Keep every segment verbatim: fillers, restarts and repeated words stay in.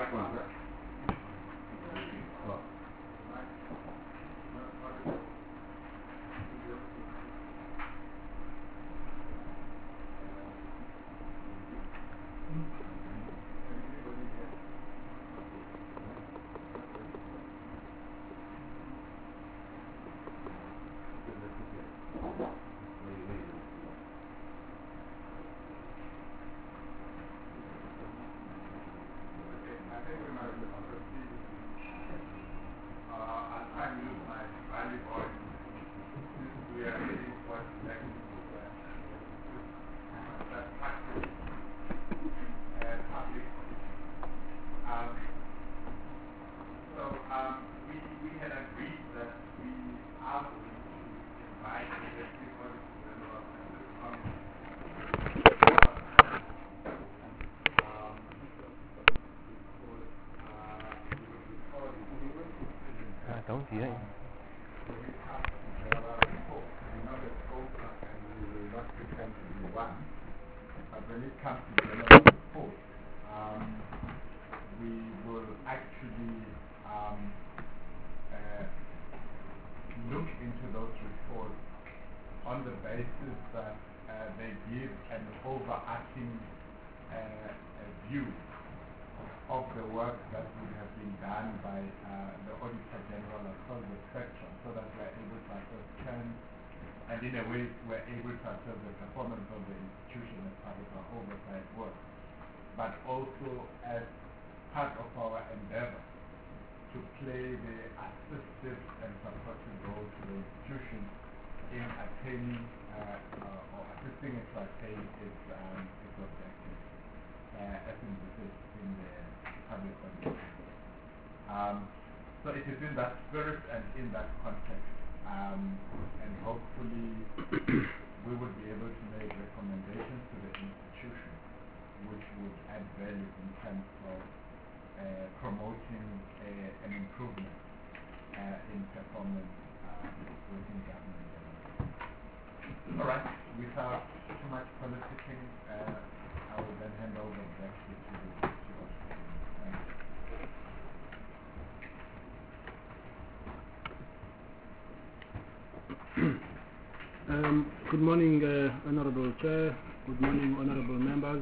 Um, good morning, uh, Honorable Chair. Good morning, Honorable members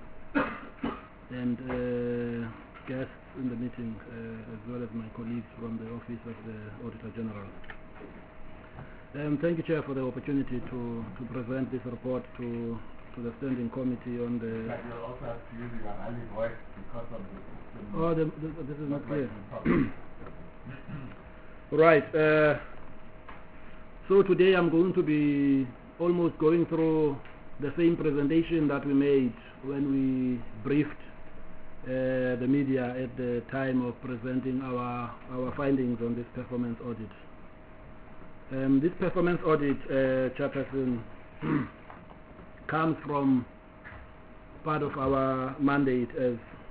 and uh, guests in the meeting, uh, as well as my colleagues from the Office of the Auditor General. Um, thank you, Chair, for the opportunity to, to present this report to to the Standing Committee on the... But you'll also have to use your early voice because of the system. Oh, the, the, this is not clear. Right. Uh, so today I'm going to be almost going through the same presentation that we made when we briefed uh, the media at the time of presenting our, our findings on this performance audit. Um, this performance audit, uh, Chairperson, comes from part of our mandate as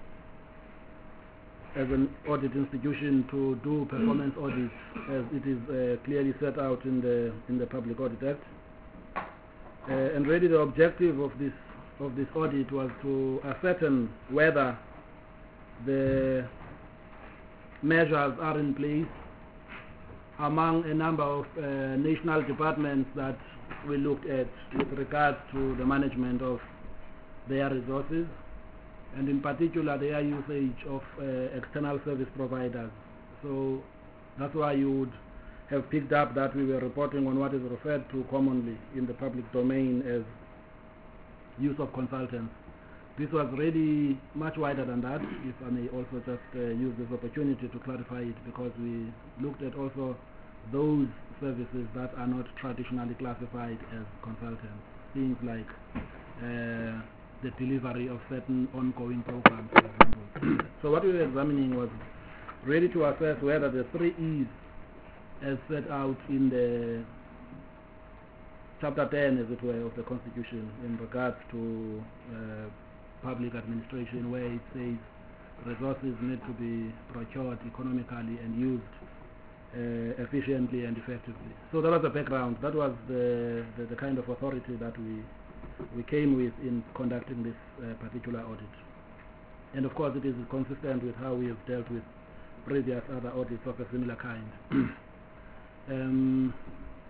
as an audit institution to do performance audits as it is uh, clearly set out in the in the Public Audit Act. Uh, and really the objective of this of this audit was to ascertain whether the measures are in place among a number of uh, national departments that we looked at with regards to the management of their resources, and in particular their usage of uh, external service providers. So that's why you would have picked up that we were reporting on what is referred to commonly in the public domain as use of consultants. This was really much wider than that, if I may also just uh, use this opportunity to clarify it, because we looked at also those services that are not traditionally classified as consultants, things like uh, the delivery of certain ongoing programs, for example. So what we were examining was really to assess whether the three E's as set out in the chapter ten, as it were, of the Constitution in regards to uh, public administration, where it says resources need to be procured economically and used uh, efficiently and effectively. So that was the background. That was the, the, the kind of authority that we we came with in conducting this uh, particular audit. And of course it is consistent with how we have dealt with previous other audits of a similar kind. um,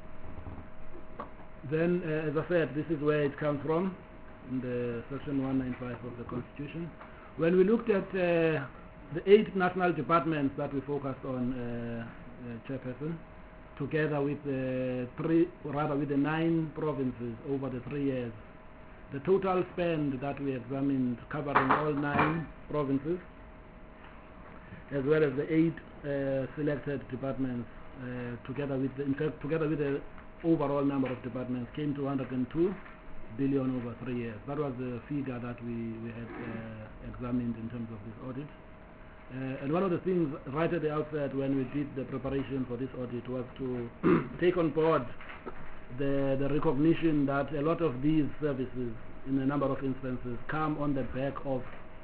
then, uh, as I said, this is where it comes from, in the section one ninety-five of the Constitution. When we looked at uh, the eight national departments that we focused on, uh, uh, Chairperson, together with the three, rather with the nine provinces over the three years, the total spend that we examined, covering all nine provinces, as well as the eight uh, selected departments, uh, together with the, in fact, together with the overall number of departments, came to one hundred two billion over three years. That was the figure that we, we had uh, examined in terms of this audit. Uh, and one of the things right at the outset when we did the preparation for this audit was to take on board the, the recognition that a lot of these services, in a number of instances, come on the back of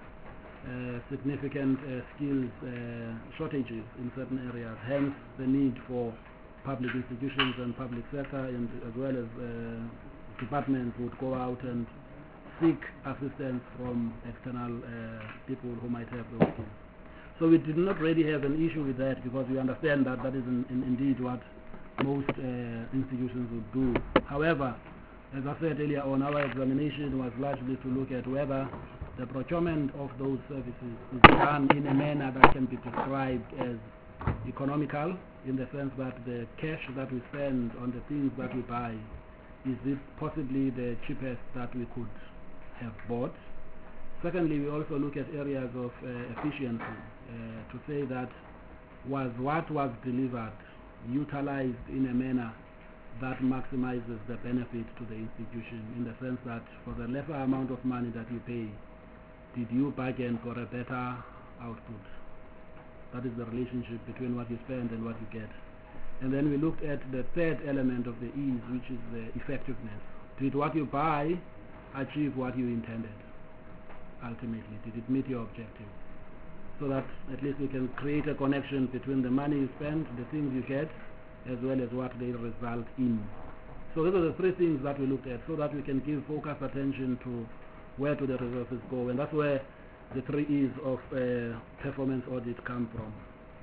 uh, significant uh, skills uh, shortages in certain areas, hence the need for public institutions and public sector, and as well as uh, departments would go out and seek assistance from external uh, people who might have those skills. So we did not really have an issue with that, because we understand that that is in, in indeed what most uh, institutions would do. However, as I said earlier on, our examination was largely to look at whether the procurement of those services is done in a manner that can be described as economical, in the sense that the cash that we spend on the things that we buy, is it possibly the cheapest that we could have bought? Secondly, we also look at areas of uh, efficiency, uh, to say that was what was delivered utilized in a manner that maximizes the benefit to the institution, in the sense that for the lesser amount of money that you pay, did you bargain for a better output? That is the relationship between what you spend and what you get. And then we looked at the third element of the ease, which is the effectiveness. Did what you buy achieve what you intended? Ultimately, did it meet your objective? So that at least we can create a connection between the money you spend, the things you get, as well as what they result in. So those are the three things that we looked at, so that we can give focused attention to where do the resources go, and that's where the three E's of uh, performance audit come from.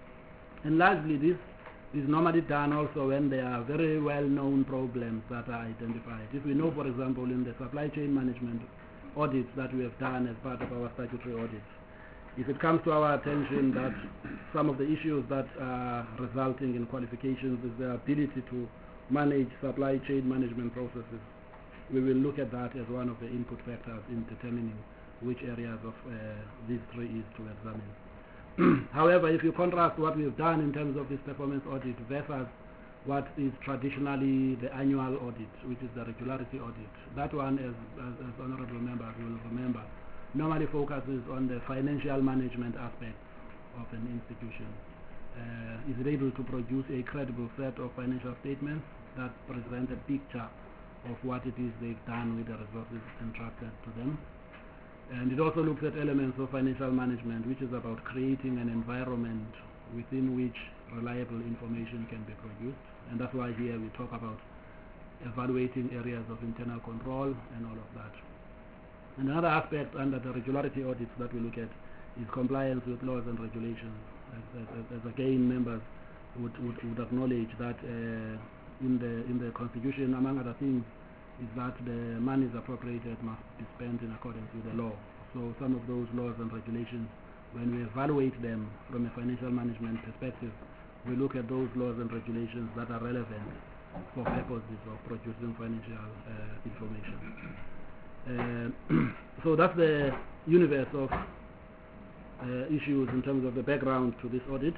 And largely this is normally done also when there are very well-known problems that are identified. If we know, for example, in the supply chain management audits that we have done as part of our statutory audits, if it comes to our attention that some of the issues that are resulting in qualifications is the ability to manage supply chain management processes, we will look at that as one of the input factors in determining which areas of uh, these three is to examine. However, if you contrast what we have done in terms of this performance audit versus what is traditionally the annual audit, which is the regularity audit, that one, as, as, as honorable members will remember, normally focuses on the financial management aspects of an institution. Uh, is it able to produce a credible set of financial statements that present a picture of what it is they've done with the resources entrusted to them? And it also looks at elements of financial management, which is about creating an environment within which reliable information can be produced. And that's why here we talk about evaluating areas of internal control and all of that. And another aspect under the regularity audits that we look at is compliance with laws and regulations. As, as, as again, members would, would, would acknowledge that uh, in the in the Constitution, among other things, is that the monies appropriated must be spent in accordance with the law. So some of those laws and regulations, when we evaluate them from a financial management perspective, we look at those laws and regulations that are relevant for purposes of producing financial uh, information. Uh, so that's the universe of uh, issues in terms of the background to this audit.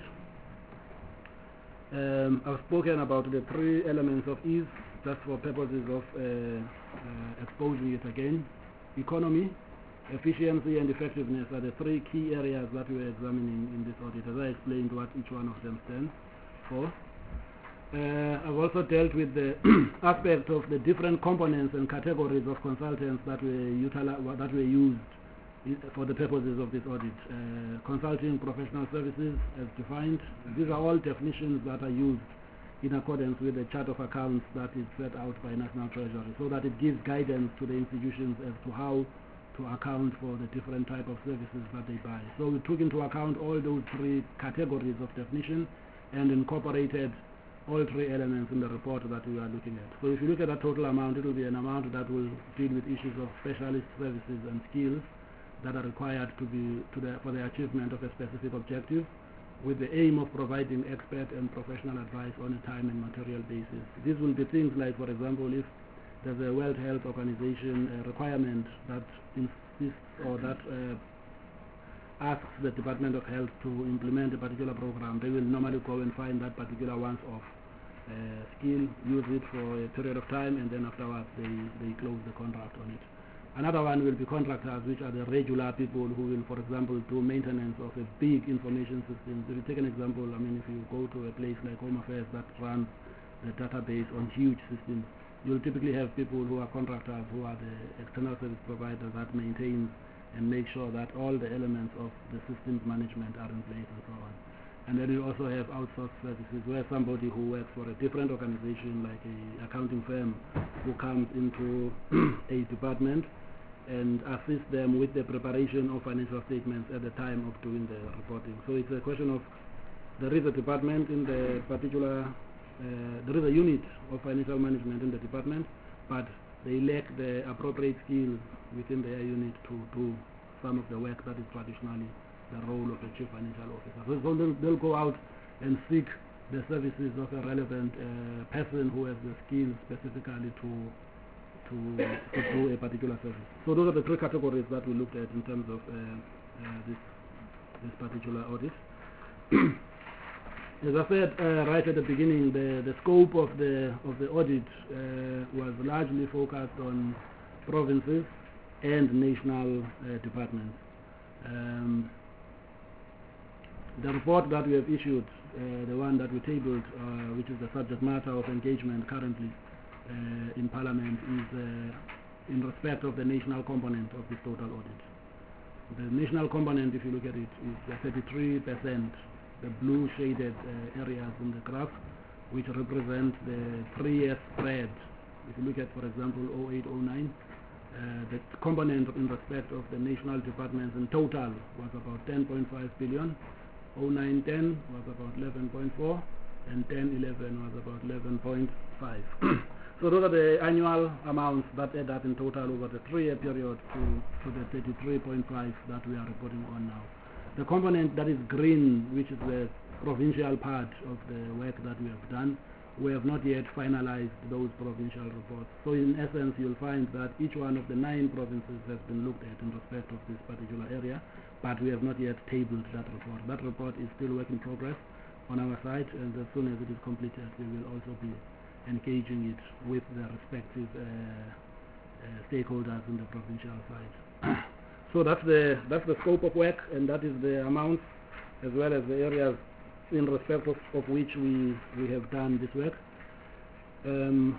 Um, I've spoken about the three elements of ease, just for purposes of uh, uh, exposing it again. Economy, efficiency, and effectiveness are the three key areas that we are examining in this audit, as I explained what each one of them stands for. Uh, I've also dealt with the aspect of the different components and categories of consultants that were, utili- that were used for the purposes of this audit. Uh, consulting professional services as defined. These are all definitions that are used in accordance with the chart of accounts that is set out by National Treasury, so that it gives guidance to the institutions as to how to to account for the different type of services that they buy. So we took into account all those three categories of definition and incorporated all three elements in the report that we are looking at. So if you look at the total amount, it will be an amount that will deal with issues of specialist services and skills that are required to be to the, for the achievement of a specific objective, with the aim of providing expert and professional advice on a time and material basis. These will be things like, for example, if there's a World Health Organization uh, requirement that insists or that uh, asks the Department of Health to implement a particular program, they will normally go and find that particular once-off uh, skill, use it for a period of time, and then afterwards they, they close the contract on it. Another one will be contractors, which are the regular people who will, for example, do maintenance of a big information system. If you take an example, I mean, if you go to a place like Home Affairs that runs the database on huge systems, you'll typically have people who are contractors, who are the external service provider that maintains and make sure that all the elements of the systems management are in place and so on. And then you also have outsourced services, where somebody who works for a different organization, like a accounting firm, who comes into a department and assist them with the preparation of financial statements at the time of doing the reporting. So it's a question of, there is a department in the particular, uh, there is a unit of financial management in the department, but they lack the appropriate skills within their unit to do some of the work that is traditionally the role of a chief financial officer. So, so they'll, they'll go out and seek the services of a relevant uh, person who has the skills specifically to To, to do a particular service. So those are the three categories that we looked at in terms of uh, uh, this this particular audit. As I said uh, right at the beginning, the, the scope of the of the audit uh, was largely focused on provinces and national uh, departments. Um, the report that we have issued, uh, the one that we tabled, uh, which is the subject matter of engagement currently Uh, in Parliament, is uh, in respect of the national component of this total audit. The national component, if you look at it, is thirty-three percent, the blue shaded uh, areas in the graph, which represent the three-year spread. If you look at, for example, oh eight oh nine, uh, the component in respect of the national departments in total was about ten point five billion, oh nine ten was about eleven point four, and ten eleven was about eleven point five. So those are the annual amounts that add up in total over the three-year period to, to the thirty-three point five that we are reporting on now. The component that is green, which is the provincial part of the work that we have done, we have not yet finalized those provincial reports. So in essence, you'll find that each one of the nine provinces has been looked at in respect of this particular area, but we have not yet tabled that report. That report is still work in progress on our side, and as soon as it is completed, we will also be engaging it with the respective uh, uh, stakeholders in the provincial side. So that's the that's the scope of work, and that is the amount as well as the areas in respect of, of which we we have done this work. Um,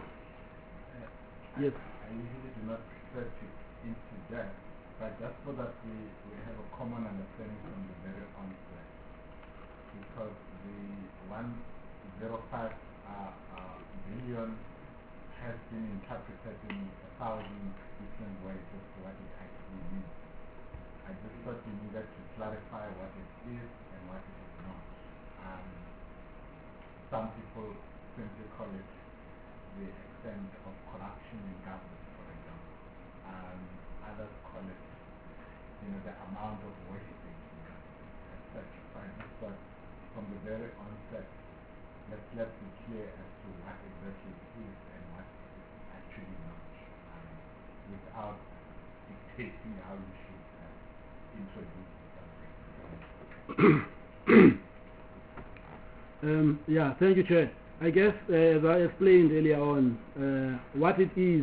uh, yes. I, I usually do not refer to into that, but just so that we, we have a common understanding from the very onset, because the one zero five uh, uh, billion has been interpreted in a thousand different ways as to what it actually means. I just thought we needed to clarify what it is and what it is not. Um, some people simply call it the extent of corruption in government, for example. Um, others call it, you know, the amount of wasting in government, et cetera. So I just thought from the very onset, let's let's be clear as to what exactly it is and what it is actually not, um, without dictating how you should uh, introduce the subject. um, yeah, thank you, Chair. I guess, uh, as I explained earlier on, uh, what it is,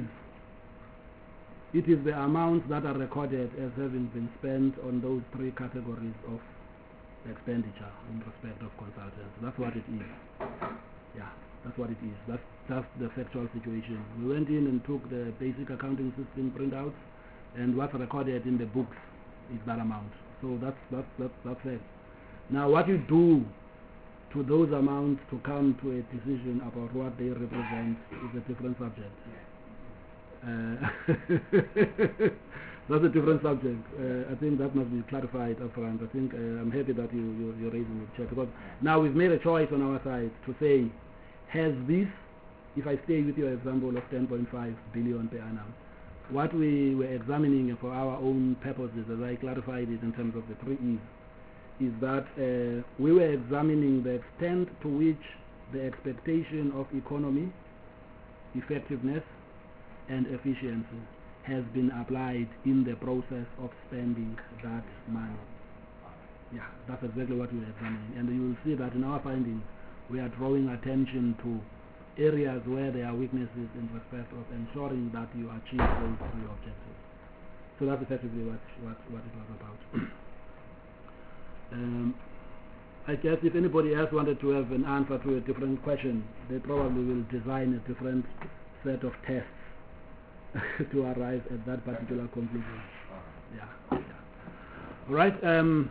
it is the amounts that are recorded as having been spent on those three categories of expenditure in respect of consultants. That's what it is. Yeah, that's what it is. That's, that's the factual situation. We went in and took the basic accounting system printouts, and what's recorded in the books is that amount. So that's, that's, that's, that's it. Now what you do to those amounts to come to a decision about what they represent is a different subject. Uh, that's a different subject. Uh, I think that must be clarified up front. I think uh, I'm happy that you, you, you're raising it, Chair, because now we've made a choice on our side to say, has this, if I stay with your example of ten point five billion per annum, what we were examining for our own purposes, as I clarified it in terms of the three E's, is that uh, we were examining the extent to which the expectation of economy, effectiveness, and efficiency has been applied in the process of spending that money. Yeah, that's exactly what we are examining. And you will see that in our findings, we are drawing attention to areas where there are weaknesses in respect of ensuring that you achieve those three objectives. So that's effectively what, what, what it was about. um, I guess if anybody else wanted to have an answer to a different question, they probably will design a different set of tests to arrive at that particular conclusion. Yeah. yeah. All right. Um,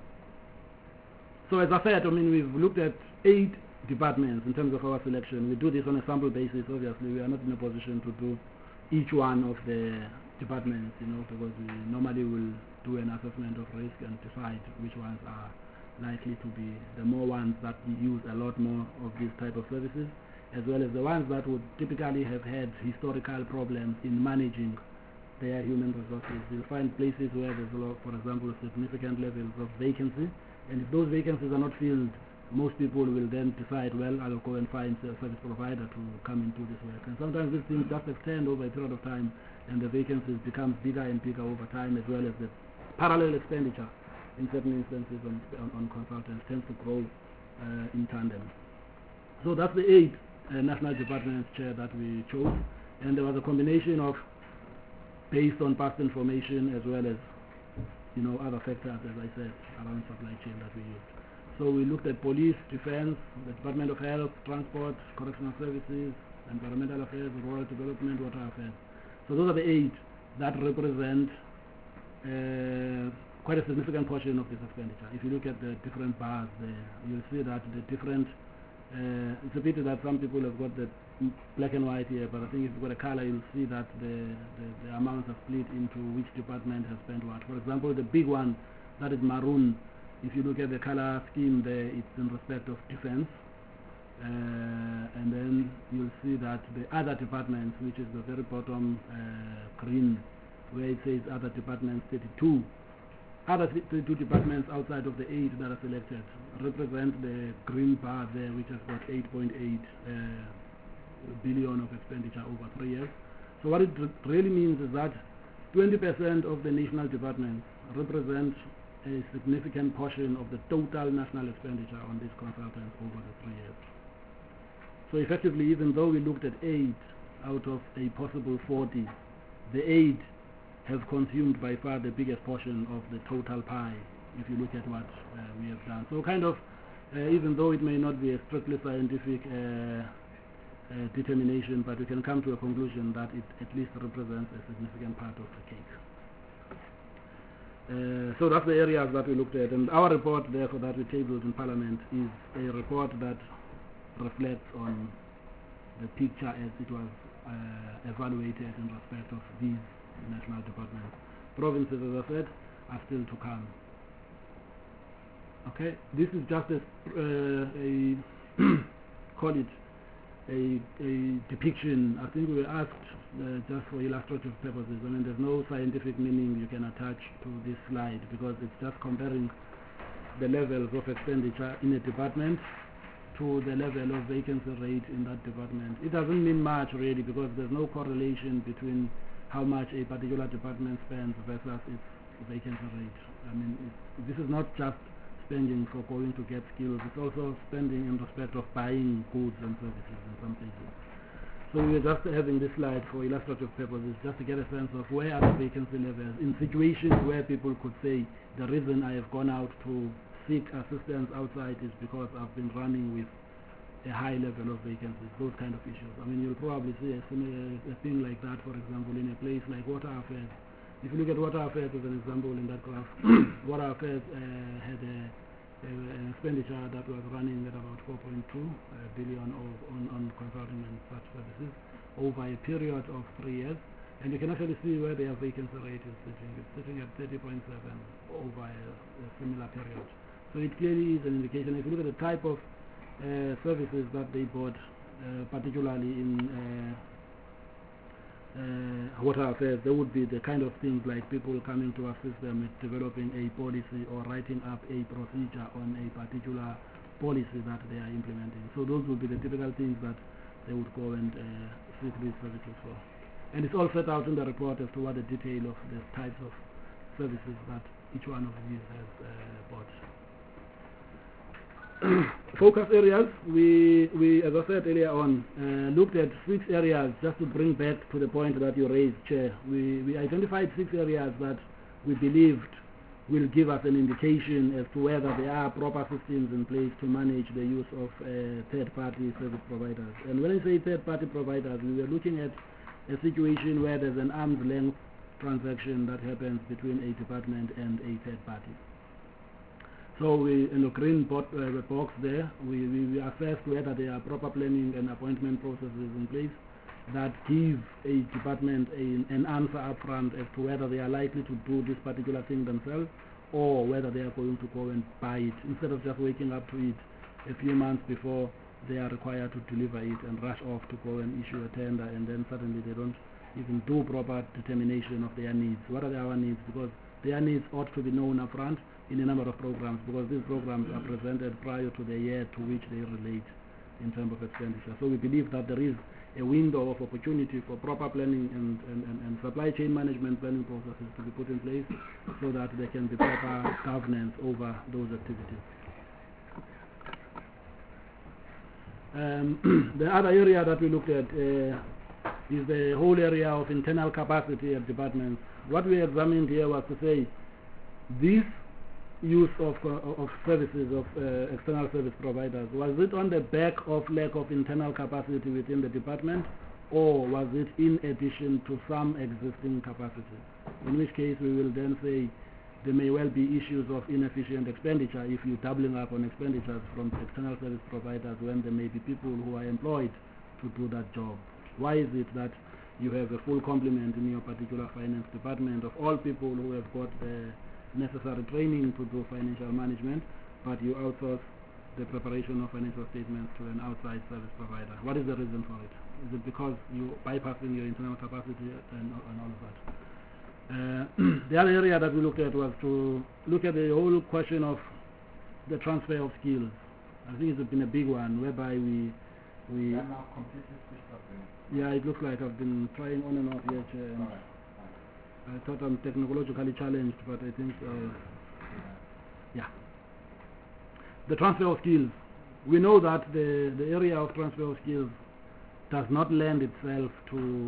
so as I said, I mean, we've looked at eight departments in terms of our selection. We do this on a sample basis. Obviously, we are not in a position to do each one of the departments, you know, because we normally will do an assessment of risk and decide which ones are likely to be the more ones that use a lot more of these type of services, as well as the ones that would typically have had historical problems in managing their human resources. You'll find places where there's a lot, for example, significant levels of vacancy, and if those vacancies are not filled, most people will then decide, well, I'll go and find a service provider to come and do this work. And sometimes these things just extend over a period of time, and the vacancies become bigger and bigger over time, as well as the parallel expenditure in certain instances on, on, on consultants tends to grow uh, in tandem. So that's the eight uh, national departments, Chair, that we chose, and there was a combination of based on past information as well as, you know, other factors, as I said, around supply chain that we used. So we looked at police, defense, the Department of Health, transport, correctional services, environmental affairs, rural development, water affairs. So those are the eight that represent uh, quite a significant portion of this expenditure. If you look at the different bars there, you'll see that the different, uh, it's a pity that some people have got the black and white here, but I think if you've got a color, you'll see that the, the, the amounts are split into which department has spent what. For example, the big one, that is maroon. If you look at the color scheme there, it's in respect of defense. Uh, and then you'll see that the other departments, which is the very bottom uh, green, where it says other departments thirty-two, other thirty-two departments outside of the eight that are selected represent the green bar there, which has got eight point eight uh, billion of expenditure over three years. So what it really means is that twenty percent of the national departments represent a significant portion of the total national expenditure on these consultants over the three years. So effectively, even though we looked at eight out of a possible forty, the eight have consumed by far the biggest portion of the total pie, if you look at what uh, we have done. So kind of, uh, even though it may not be a strictly scientific uh, uh, determination, but we can come to a conclusion that it at least represents a significant part of the cake. Uh, so that's the areas that we looked at, and our report therefore that we tabled in Parliament is a report that reflects on the picture as it was uh, evaluated in respect of these national departments. Provinces, as I said, are still to come. Okay, this is just a, uh, a call it a, a depiction. I think we were asked uh, just for illustrative purposes. I mean, there's no scientific meaning you can attach to this slide because it's just comparing the levels of expenditure in a department to the level of vacancy rate in that department. It doesn't mean much really because there's no correlation between how much a particular department spends versus its vacancy rate. I mean, it's, this is not just spending for going to get skills, it's also spending in respect of buying goods and services in some places. So we're just having this slide for illustrative purposes, just to get a sense of where are the vacancy levels in situations where people could say the reason I have gone out to seek assistance outside is because I've been running with a high level of vacancies, those kind of issues. I mean, you'll probably see a, similar, a thing like that, for example, in a place like water affairs. If you look at water affairs as an example in that graph, water affairs uh, had a, a, an expenditure that was running at about four point two billion of, on, on consulting and such services over a period of three years. And you can actually see where their vacancy rate is sitting. It's sitting at thirty point seven over a, a similar period. So it clearly is an indication. If you look at the type of uh, services that they bought, uh, particularly in uh, uh, water affairs, there would be the kind of things like people coming to assist them with developing a policy or writing up a procedure on a particular policy that they are implementing. So those would be the typical things that they would go and uh, seek these services for. And it's all set out in the report as to what the detail of the types of services that each one of these has uh, bought. Focus areas, we, we, as I said earlier on, uh, looked at six areas just to bring back to the point that you raised, Chair. We, we identified six areas that we believed will give us an indication as to whether there are proper systems in place to manage the use of uh, third-party service providers. And when I say third-party providers, we were looking at a situation where there's an arm's length transaction that happens between a department and a third party. So we, in the green bot, uh, box there, we, we, we assessed whether there are proper planning and appointment processes in place that give a department a, an answer up front as to whether they are likely to do this particular thing themselves or whether they are going to go and buy it instead of just waking up to it a few months before they are required to deliver it and rush off to go and issue a tender, and then suddenly they don't even do proper determination of their needs. What are their needs? Because their needs ought to be known up front in a number of programs, because these programs are presented prior to the year to which they relate in terms of expenditure. So we believe that there is a window of opportunity for proper planning and, and, and, and supply chain management planning processes to be put in place so that there can be proper governance over those activities. Um, the other area that we looked at uh, is the whole area of internal capacity at departments. What we examined here was to say this use of, uh, of services of uh, external service providers, was it on the back of lack of internal capacity within the department, or was it in addition to some existing capacity? In which case we will then say there may well be issues of inefficient expenditure if you're doubling up on expenditures from external service providers when there may be people who are employed to do that job. Why is it that you have a full complement in your particular finance department of all people who have got the necessary training to do financial management, but you outsource the preparation of financial statements to an outside service provider? What is the reason for it? Is it because you're bypassing your internal capacity and, and all of that? Uh, the other area that we looked at was to look at the whole question of the transfer of skills. I think it's been a big one whereby we we They're now completely switched off then. yeah, it looks like I've been trying on and off here, Chair, and Alright, I thought I'm technologically challenged, but I think uh, yeah. The transfer of skills. We know that the, the area of transfer of skills does not lend itself to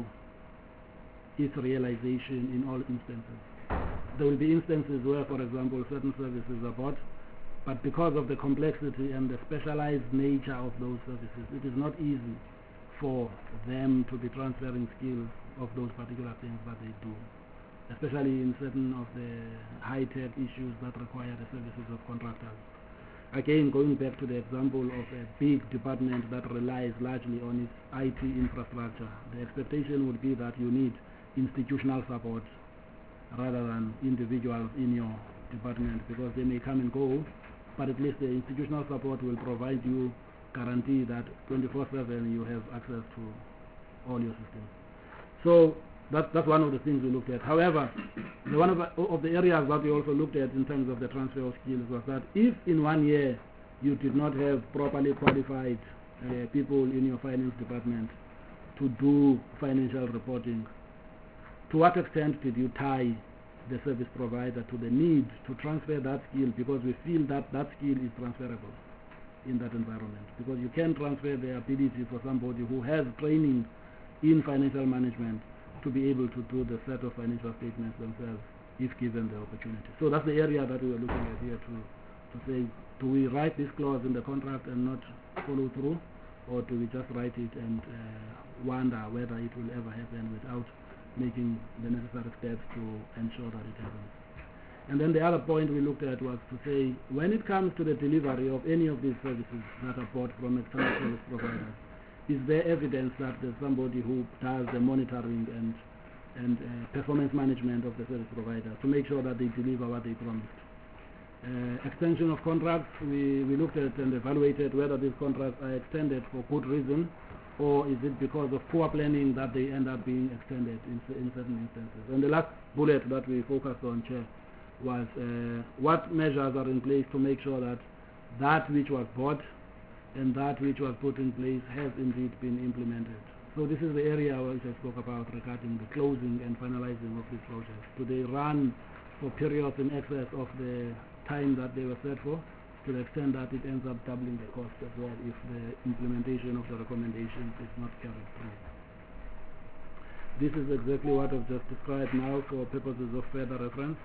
its realization in all instances. There will be instances where, for example, certain services are bought, but because of the complexity and the specialized nature of those services, it is not easy for them to be transferring skills of those particular things that they do, especially in certain of the high-tech issues that require the services of contractors. Again, going back to the example of a big department that relies largely on its I T infrastructure, the expectation would be that you need institutional support rather than individuals in your department, because they may come and go, but at least the institutional support will provide you guarantee that twenty-four seven you have access to all your systems. So that, that's one of the things we looked at. However, the one of the, of the areas that we also looked at in terms of the transfer of skills was that if in one year you did not have properly qualified uh, people in your finance department to do financial reporting, to what extent did you tie the service provider to the need to transfer that skill, because we feel that that skill is transferable in that environment, because you can transfer the ability for somebody who has training in financial management to be able to do the set of financial statements themselves if given the opportunity. So that's the area that we are looking at here, to, to say, do we write this clause in the contract and not follow through, or do we just write it and uh, wonder whether it will ever happen without making the necessary steps to ensure that it happens. And then the other point we looked at was to say, when it comes to the delivery of any of these services that are bought from external service providers, is there evidence that there's somebody who does the monitoring and and uh, performance management of the service provider to make sure that they deliver what they promised. Uh, extension of contracts, we, we looked at and evaluated whether these contracts are extended for good reason, or is it because of poor planning that they end up being extended in, in certain instances. And the last bullet that we focused on, Chair, was uh, what measures are in place to make sure that that which was bought and that which was put in place has indeed been implemented. So this is the area which I spoke about regarding the closing and finalizing of these projects. Do they run for periods in excess of the time that they were set for, to the extent that it ends up doubling the cost as well if the implementation of the recommendations is not carried through. This is exactly what I've just described now for purposes of further reference.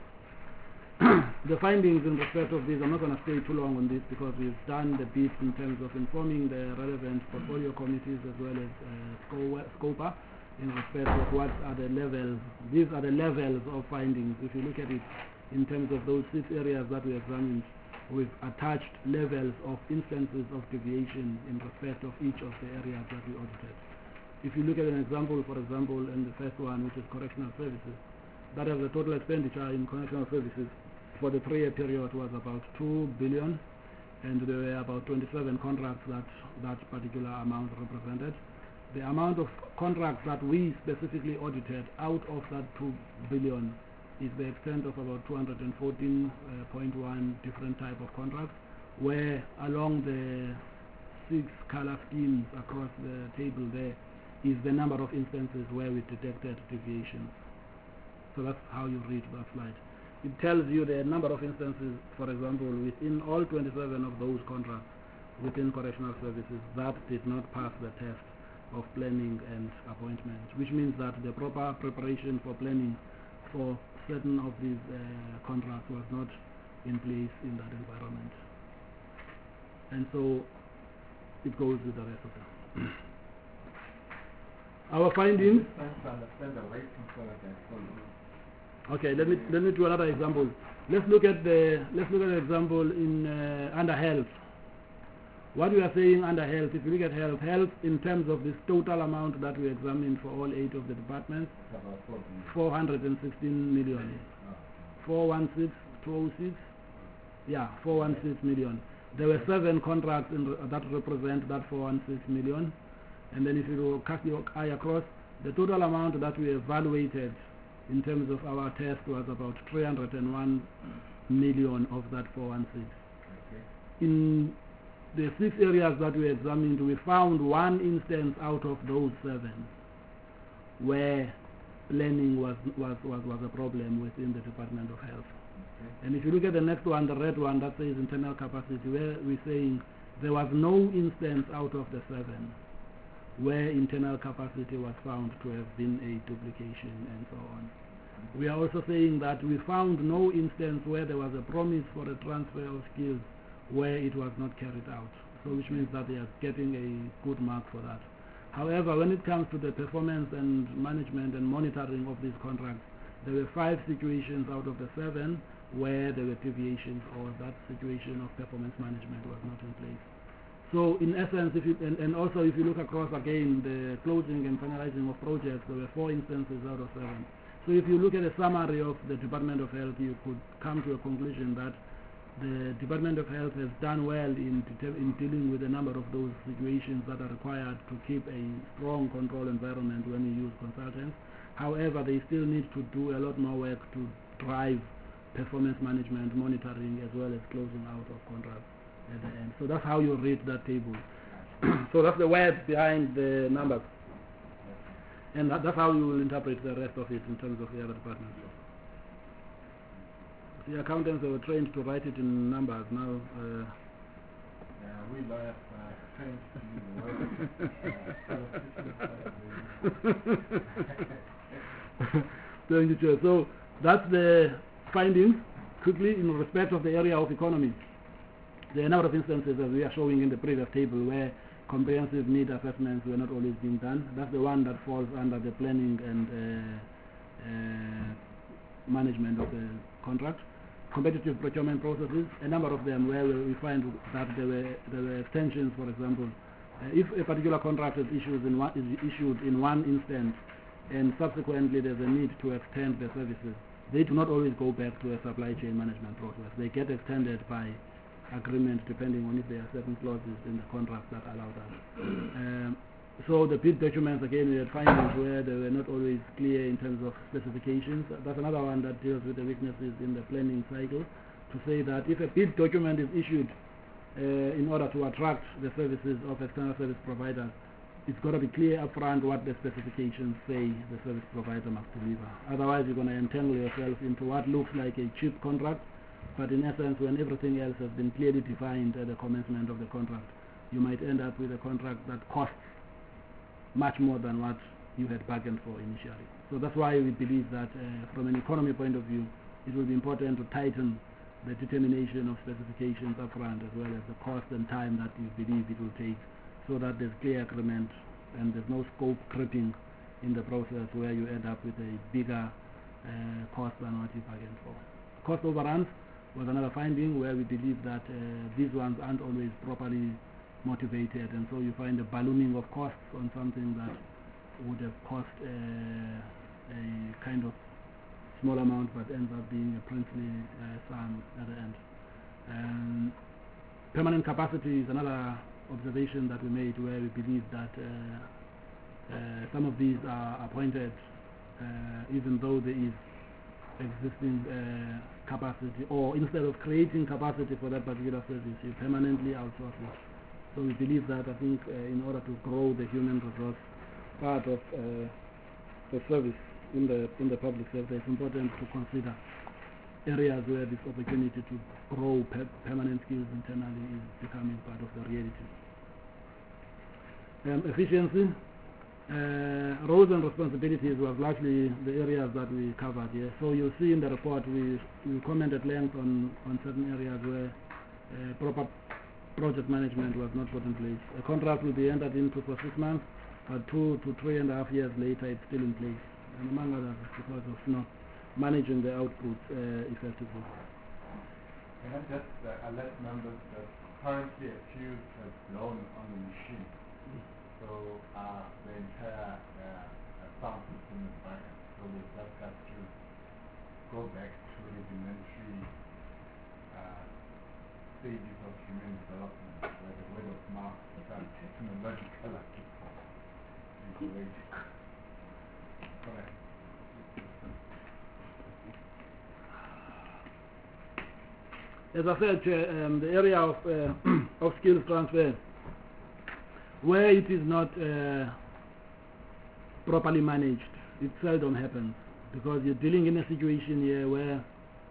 The findings in respect of this, I'm not going to stay too long on this because we've done the bit in terms of informing the relevant portfolio committees as well as uh, SCOPA in respect of what are the levels. These are the levels of findings. If you look at it in terms of those six areas that we examined, we've attached levels of instances of deviation in respect of each of the areas that we audited. If you look at an example, for example, in the first one, which is correctional services, that has a total expenditure in correctional services for the three-year period was about two billion, and there were about twenty-seven contracts that that particular amount represented. The amount of contracts that we specifically audited out of that two billion is the extent of about two hundred fourteen point one different type of contracts, where along the six color schemes across the table there is the number of instances where we detected deviations. So that's how you read that slide. It tells you the number of instances, for example, within all twenty-seven of those contracts within correctional services that did not pass the test of planning and appointment, which means that the proper preparation for planning for certain of these uh, contracts was not in place in that environment. And so it goes with the rest of them. Our findings. Okay, let me let me do another example. Let's look at the let's look at an example in uh, under health. What we are saying under health, if you look at health, health in terms of this total amount that we examined for all eight of the departments, four hundred sixteen million, four one six two oh six, yeah, four one six million. There were seven contracts in, uh, that represent that four one six million, and then if you cast your eye across, the total amount that we evaluated in terms of our test was about three hundred one million of that four one six. Okay. In the six areas that we examined, we found one instance out of those seven where planning was, was, was, was a problem within the Department of Health. Okay. And if you look at the next one, the red one that says internal capacity, where we're saying there was no instance out of the seven where internal capacity was found to have been a duplication and so on. We are also saying that we found no instance where there was a promise for a transfer of skills where it was not carried out, so which means that they are getting a good mark for that. However, when it comes to the performance and management and monitoring of these contracts, there were five situations out of the seven where there were deviations or that situation of performance management was not in place. So in essence, if you, and, and also if you look across again the closing and finalizing of projects, there were four instances out of seven. So if you look at a summary of the Department of Health, you could come to a conclusion that the Department of Health has done well in, in dealing with a number of those situations that are required to keep a strong control environment when you use consultants. However, they still need to do a lot more work to drive performance management, monitoring, as well as closing out of contracts at the end. So that's how you read that table. So that's the words behind the numbers. And that, that's how you will interpret the rest of it in terms of the other departments. The accountants were trained to write it in numbers. Now, uh, yeah, we lawyers are trained to use the word. Thank you, Chair. So that's the findings. Quickly, in respect of the area of economy, there are a number of instances, as we are showing in the previous table, where comprehensive need assessments were not always being done. That's the one that falls under the planning and uh, uh, management of the contract. Competitive procurement processes, a number of them where we find that there were, there were extensions, for example. Uh, if a particular contract is issued in one, is issued in one instance, and subsequently there's a need to extend the services, they do not always go back to a supply chain management process. They get extended by agreement depending on if there are certain clauses in the contract that allow that. Um, so the bid documents, again, we had findings where they were not always clear in terms of specifications. That's another one that deals with the weaknesses in the planning cycle, to say that if a bid document is issued uh, in order to attract the services of external service providers, it's got to be clear upfront what the specifications say the service provider must deliver. Otherwise, you're going to entangle yourself into what looks like a cheap contract, but in essence, when everything else has been clearly defined at the commencement of the contract, you might end up with a contract that costs much more than what you had bargained for initially. So that's why we believe that uh, from an economy point of view, it will be important to tighten the determination of specifications upfront, as well as the cost and time that you believe it will take, so that there's clear agreement and there's no scope creeping in the process where you end up with a bigger uh, cost than what you bargained for. Cost overruns was another finding where we believe that uh, these ones aren't always properly motivated, and so you find a ballooning of costs on something that would have cost uh, a kind of small amount but ends up being a princely uh, sum at the end. Um, permanent capacity is another observation that we made, where we believe that uh, uh, some of these are appointed uh, even though there is existing uh, capacity, or instead of creating capacity for that particular service, you permanently outsource it. So we believe that, I think, uh, in order to grow the human resource part of uh, the service in the in the public sector, it's important to consider areas where this opportunity to grow per permanent skills internally is becoming part of the reality. Um, efficiency, uh, roles and responsibilities was largely the areas that we covered here. So you'll see in the report we, we comment at length on, on certain areas where uh, proper project management was not put in place. A contract will be entered into for six months, but two to three and a half years later it's still in place, and among others because of not managing the outputs uh, effectively. Can I just uh, alert members that currently a fuse has blown on the machine, so uh, the entire uh, uh, sound system is broken. So we just have to go back to rudimentary uh, stages of human development, where the word of mouth becomes technological and ecological. Correct. As I said, uh, um, the area of, uh, of skills transfer, where it is not uh, properly managed, it seldom happens, because you're dealing in a situation here where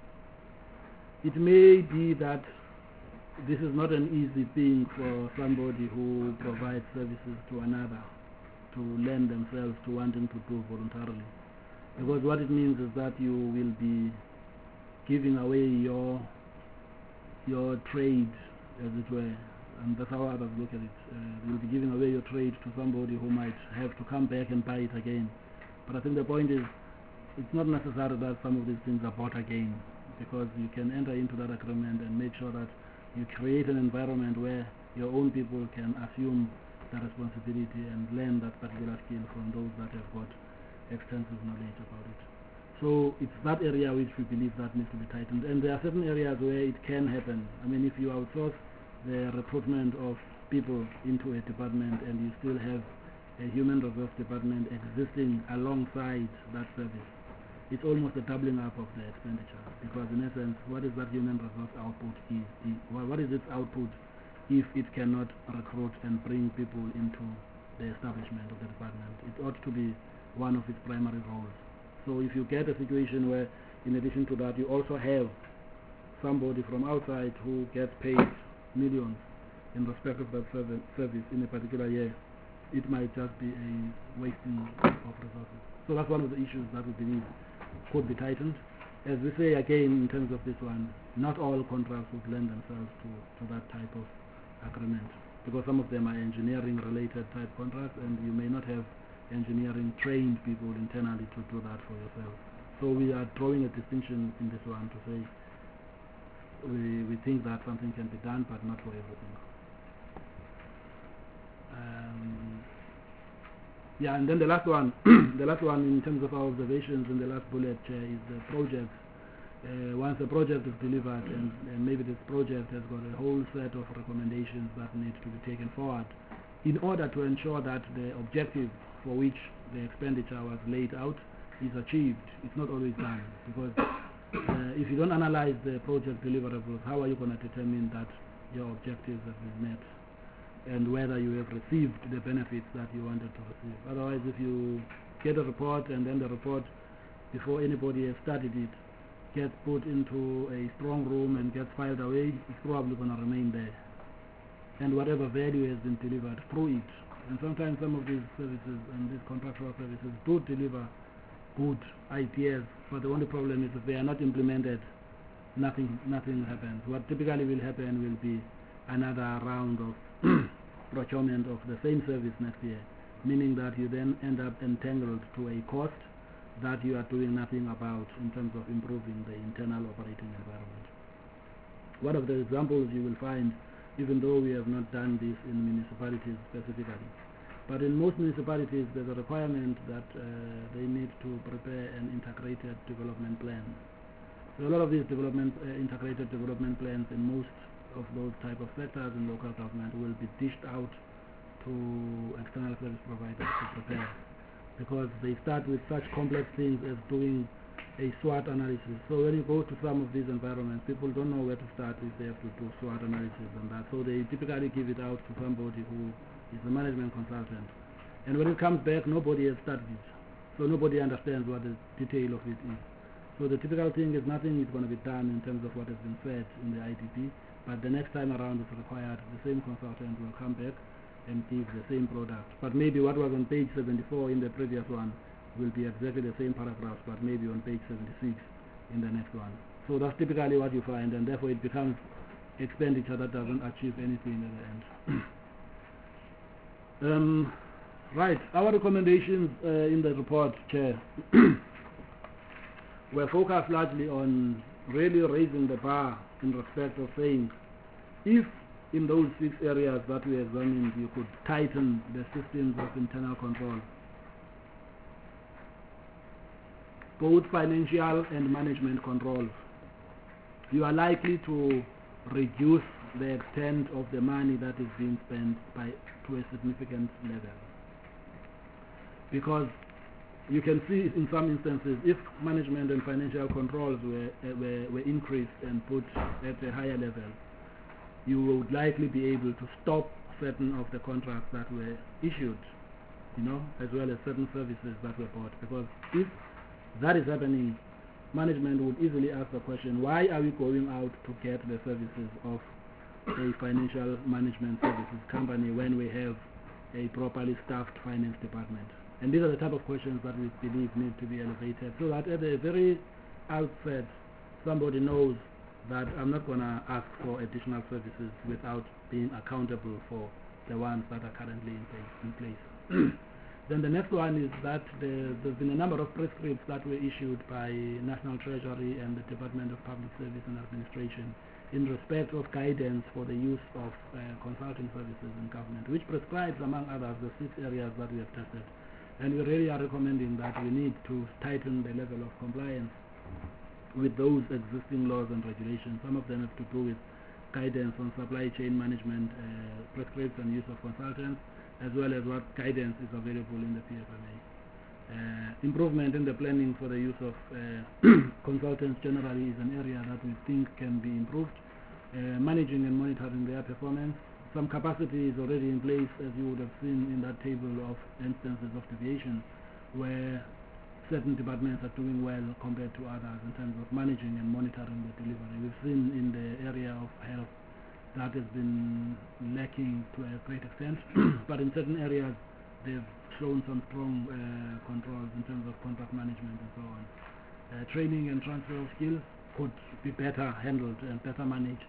it may be that this is not an easy thing for somebody who provides services to another to lend themselves to wanting to do voluntarily, because what it means is that you will be giving away your your trade, as it were, and that's how others look at it. Uh, you'll be giving away your trade to somebody who might have to come back and buy it again. But I think the point is, it's not necessary that some of these things are bought again, because you can enter into that agreement and make sure that you create an environment where your own people can assume the responsibility and learn that particular skill from those that have got extensive knowledge about it. So it's that area which we believe that needs to be tightened, and there are certain areas where it can happen. I mean, if you outsource the recruitment of people into a department and you still have a human resource department existing alongside that service, it's almost a doubling up of the expenditure, because in essence, what is that human resource output is, is what is its output if it cannot recruit and bring people into the establishment of the department? It ought to be one of its primary roles. So if you get a situation where, in addition to that, you also have somebody from outside who gets paid millions in respect of that service in a particular year, it might just be a wasting of resources. So that's one of the issues that we believe could be tightened. As we say again in terms of this one, not all contracts would lend themselves to, to that type of agreement, because some of them are engineering related type contracts, and you may not have engineering trained people internally to do that for yourself. So we are drawing a distinction in this one to say we, we think that something can be done, but not for everything. Um, Yeah, and then the last one, the last one in terms of our observations in the last bullet uh, is the project. Uh, once a project is delivered and, and maybe this project has got a whole set of recommendations that need to be taken forward in order to ensure that the objective for which the expenditure was laid out is achieved. It's not always done, because uh, if you don't analyze the project deliverables, how are you going to determine that your objectives have been met and whether you have received the benefits that you wanted to receive? Otherwise, if you get a report and then the report, before anybody has studied it, gets put into a strong room and gets filed away, it's probably going to remain there. And whatever value has been delivered through it. And sometimes some of these services and these contractual services do deliver good ideas, but the only problem is if they are not implemented, nothing nothing happens. What typically will happen will be another round of procurement of the same service next year, meaning that you then end up entangled to a cost that you are doing nothing about in terms of improving the internal operating environment. One of the examples you will find, even though we have not done this in municipalities specifically, but in most municipalities there's a requirement that uh, they need to prepare an integrated development plan. So a lot of these development, uh, integrated development plans in most of those type of sectors in local government will be dished out to external service providers to prepare, because they start with such complex things as doing a SWOT analysis. So when you go to some of these environments, people don't know where to start if they have to do SWOT analysis and that. So they typically give it out to somebody who is a management consultant. And when it comes back, nobody has studied it. So nobody understands what the detail of it is. So the typical thing is nothing is going to be done in terms of what has been said in the I D P, but the next time around it's required, the same consultant will come back and give the same product. But maybe what was on page seventy-four in the previous one will be exactly the same paragraphs, but maybe on page seventy-six in the next one. So that's typically what you find, and therefore it becomes expenditure that doesn't achieve anything at the end. um, right, our recommendations uh, in the report, Chair, were focused largely on really raising the bar in respect of saying, if in those six areas that we examined you could tighten the systems of internal control, both financial and management controls, you are likely to reduce the extent of the money that is being spent by to a significant level. Because you can see in some instances, if management and financial controls were, uh, were, were increased and put at a higher level, you would likely be able to stop certain of the contracts that were issued, you know, as well as certain services that were bought. Because if that is happening, management would easily ask the question, why are we going out to get the services of a financial management services company when we have a properly staffed finance department? And these are the type of questions that we believe need to be elevated, so that at the very outset somebody knows that I'm not going to ask for additional services without being accountable for the ones that are currently in place. In place. Then the next one is that the, there's been a number of prescripts that were issued by National Treasury and the Department of Public Service and Administration in respect of guidance for the use of uh, consulting services in government, which prescribes, among others, the six areas that we have tested. And we really are recommending that we need to tighten the level of compliance with those existing laws and regulations. Some of them have to do with guidance on supply chain management, uh, prescripts and use of consultants, as well as what guidance is available in the P F M A. Uh, improvement in the planning for the use of uh, consultants generally is an area that we think can be improved. Uh, managing and monitoring their performance. Some capacity is already in place, as you would have seen in that table of instances of deviation, where certain departments are doing well compared to others in terms of managing and monitoring the delivery. We've seen in the area of health that has been lacking to a great extent, but in certain areas they've shown some strong uh, controls in terms of contract management and so on. Uh, training and transfer of skills could be better handled and better managed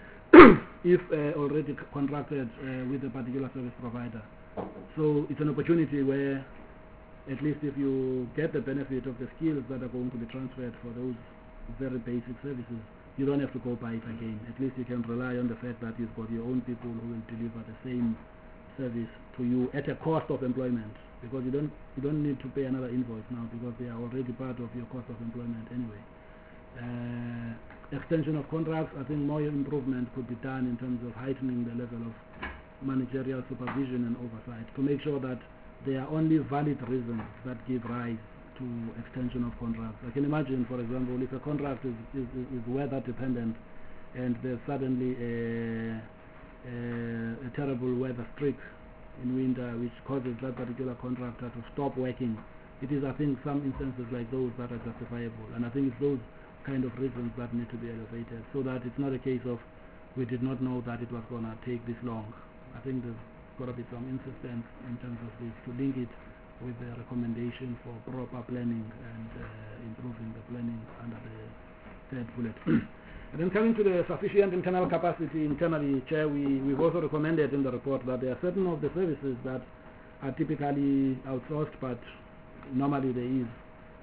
if uh, already contracted uh, with a particular service provider. So it's an opportunity where, at least if you get the benefit of the skills that are going to be transferred for those very basic services, you don't have to go buy it again. At least you can rely on the fact that you've got your own people who will deliver the same service to you at a cost of employment. because you don't you don't need to pay another invoice now because they are already part of your cost of employment anyway. Uh, extension of contracts, I think more improvement could be done in terms of heightening the level of managerial supervision and oversight to make sure that there are only valid reasons that give rise to extension of contracts. I can imagine, for example, if a contract is, is, is weather dependent and there's suddenly a, a, a terrible weather streak in winter which causes that particular contractor to stop working, it is, I think, some instances like those that are justifiable, and I think it's those kind of reasons that need to be elevated so that it's not a case of we did not know that it was going to take this long. I think there's got to be some insistence in terms of this to link it with the recommendation for proper planning and uh, improving the planning under the third bullet. And then coming to the sufficient internal capacity internally, Chair, we, we've also recommended in the report that there are certain of the services that are typically outsourced, but normally there is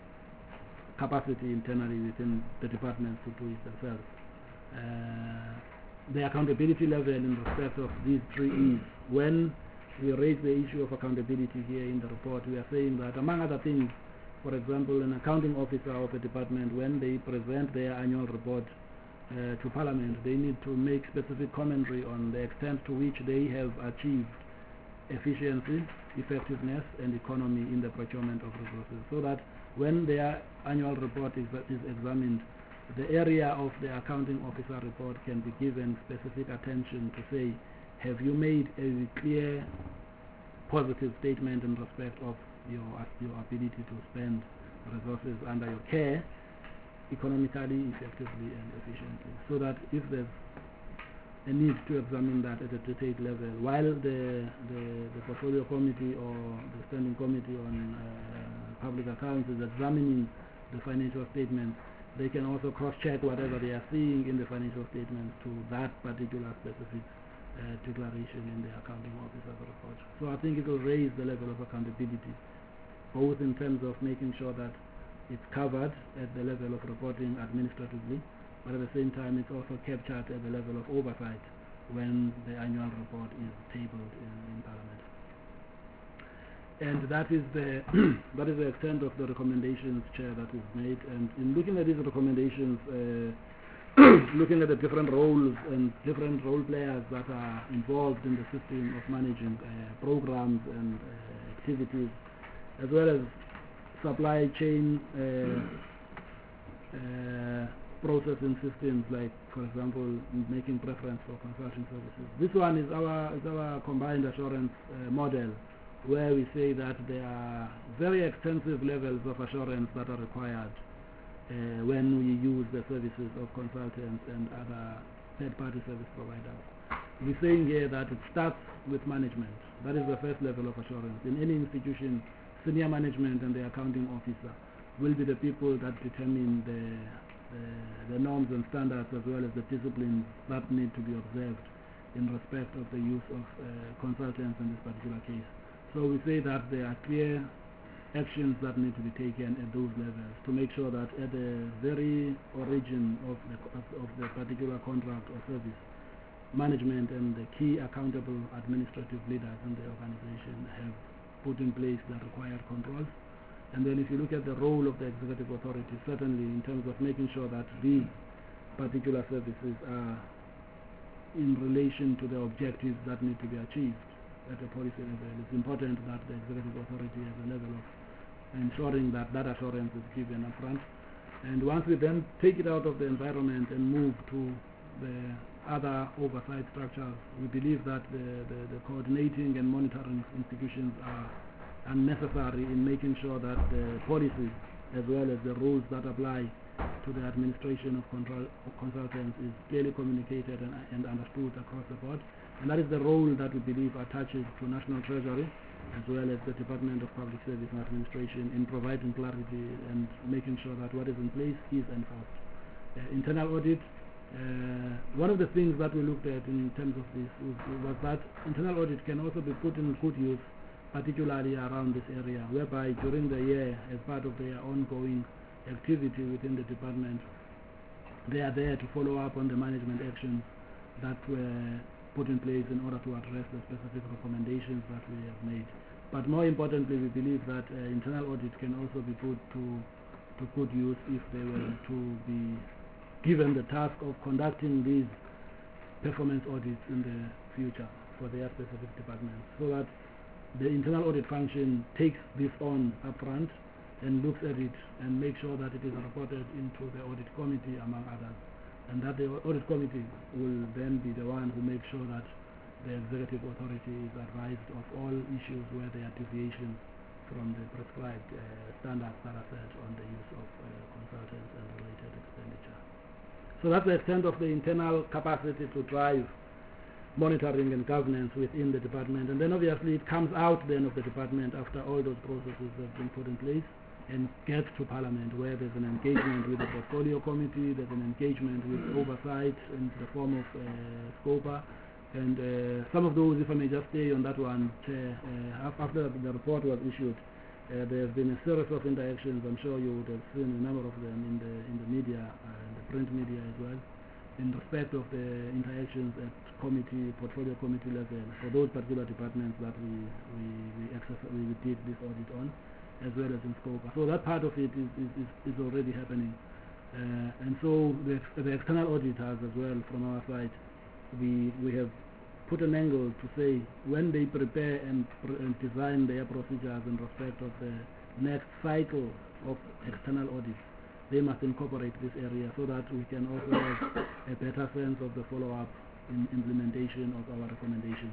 capacity internally within the departments to do it themselves. Uh, the accountability level in respect of these three E's. When we raise the issue of accountability here in the report, we are saying that, among other things, for example, an accounting officer of a department, when they present their annual report uh, to Parliament, they need to make specific commentary on the extent to which they have achieved efficiency, effectiveness, and economy in the procurement of resources, so that when their annual report is, is examined, the area of the accounting officer report can be given specific attention to say, have you made a clear positive statement in respect of your, your ability to spend resources under your care economically, effectively, and efficiently, so that if there's a need to examine that at a detailed level, while the, the, the portfolio committee or the standing committee on uh, public accounts is examining the financial statements, they can also cross-check whatever they are seeing in the financial statements to that particular specific uh, declaration in the accounting officer's report. So I think it will raise the level of accountability, both in terms of making sure that it's covered at the level of reporting administratively, but at the same time it's also captured at the level of oversight when the annual report is tabled in, in Parliament. And that is the that is the extent of the recommendations, Chair, that is made. And in looking at these recommendations, uh, looking at the different roles and different role players that are involved in the system of managing uh, programs and uh, activities, as well as supply chain uh, uh, processing systems, like, for example, making preference for consulting services. This one is our is our combined assurance uh, model, where we say that there are very extensive levels of assurance that are required uh, when we use the services of consultants and other third-party service providers. We're saying here that it starts with management. That is the first level of assurance. In any institution, senior management and the accounting officer will be the people that determine the, the, the norms and standards, as well as the disciplines that need to be observed in respect of the use of uh, consultants in this particular case. So we say that there are clear actions that need to be taken at those levels to make sure that at the very origin of the, of, of the particular contract or service, management and the key accountable administrative leaders in the organization have put in place the required controls. And then if you look at the role of the executive authority, certainly in terms of making sure that these particular services are in relation to the objectives that need to be achieved at the policy level, it's important that the executive authority has a level of ensuring that that assurance is given up front. And once we then take it out of the environment and move to the other oversight structures, we believe that the, the, the coordinating and monitoring institutions are unnecessary in making sure that the policies as well as the rules that apply to the administration of, control, of consultants is clearly communicated and, and understood across the board. And that is the role that we believe attaches to National Treasury as well as the Department of Public Service and Administration in providing clarity and making sure that what is in place is enforced. Uh, internal audit, uh, one of the things that we looked at in terms of this was, was that internal audit can also be put in good use, particularly around this area, whereby during the year, as part of their ongoing activity within the department, they are there to follow up on the management actions that were put in place in order to address the specific recommendations that we have made. But more importantly, we believe that uh, internal audit can also be put to, to good use if they were to be given the task of conducting these performance audits in the future for their specific departments, so that the internal audit function takes this on upfront and looks at it and makes sure that it is reported into the audit committee, among others, and that the audit committee will then be the one who makes sure that the executive authority is advised of all issues where there are deviations from the prescribed uh, standards that are set on the use of uh, consultants and related expenditure. So that's the extent of the internal capacity to drive monitoring and governance within the department, and then obviously it comes out then of the department after all those processes have been put in place and gets to Parliament, where there's an engagement with the portfolio committee, there's an engagement with oversight in the form of uh, SCOPA, and uh, some of those, if I may just stay on that one, Chair, uh, after the report was issued, uh, there have been a series of interactions. I'm sure you would have seen a number of them in the in the media, uh, in the print media as well, in respect of the interactions at committee, portfolio committee level for those particular departments that we we we, exercise, we did this audit on, as well as in SCOPA. So that part of it is is, is, is already happening, uh, and so the, the external auditors as well from our side, we we have put an angle to say when they prepare and, pr and design their procedures in respect of the next cycle of external audits, they must incorporate this area so that we can also have a better sense of the follow-up in implementation of our recommendations.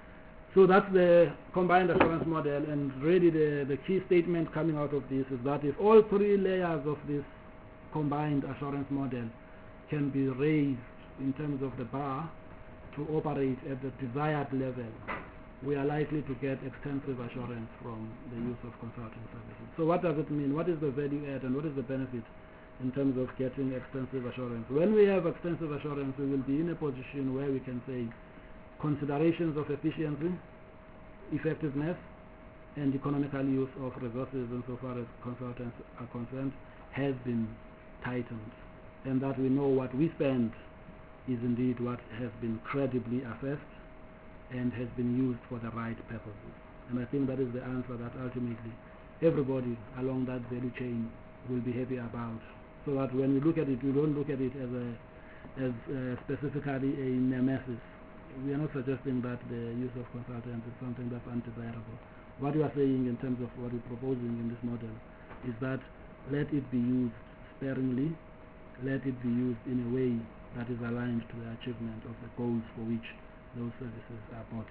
So that's the combined assurance model, and really the, the key statement coming out of this is that if all three layers of this combined assurance model can be raised in terms of the bar to operate at the desired level, we are likely to get extensive assurance from the use of consulting services. So what does it mean? What is the value add and what is the benefit in terms of getting extensive assurance? When we have extensive assurance, we will be in a position where we can say considerations of efficiency, effectiveness, and economical use of resources insofar as consultants are concerned has been tightened, and that we know what we spend is indeed what has been credibly assessed and has been used for the right purposes. And I think that is the answer that ultimately everybody along that value chain will be happy about, so that when we look at it, we don't look at it as a as uh, specifically a nemesis. We are not suggesting that the use of consultants is something that's undesirable. What we are saying in terms of what we're proposing in this model is that let it be used sparingly, let it be used in a way that is aligned to the achievement of the goals for which those services are bought.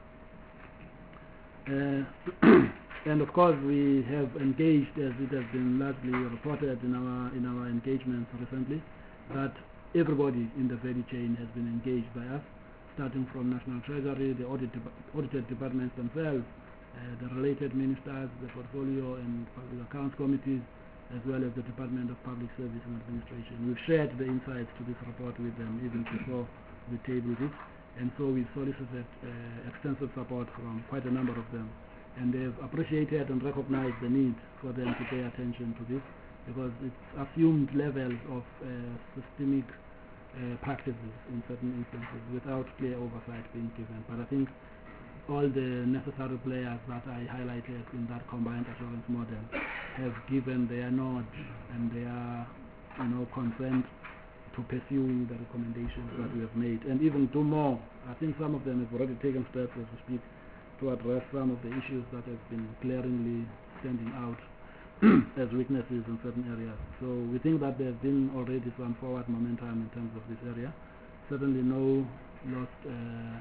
Uh, and of course we have engaged, as it has been largely reported in our in our engagements recently, that everybody in the value chain has been engaged by us, starting from National Treasury, the audit de audited departments themselves, uh, the related ministers, the portfolio and public accounts committees, as well as the Department of Public Service and Administration. We've shared the insights to this report with them even before we tabled it, and so we've solicited uh, extensive support from quite a number of them, and they've appreciated and recognized the need for them to pay attention to this, because it's assumed levels of uh, systemic uh, practices in certain instances without clear oversight being given. But I think all the necessary players that I highlighted in that combined assurance model have given their nod and their you know, consent to pursuing the recommendations that we have made, and even do more. I think some of them have already taken steps as we speak to address some of the issues that have been glaringly standing out as weaknesses in certain areas. So we think that there has been already some forward momentum in terms of this area. Certainly no lost uh,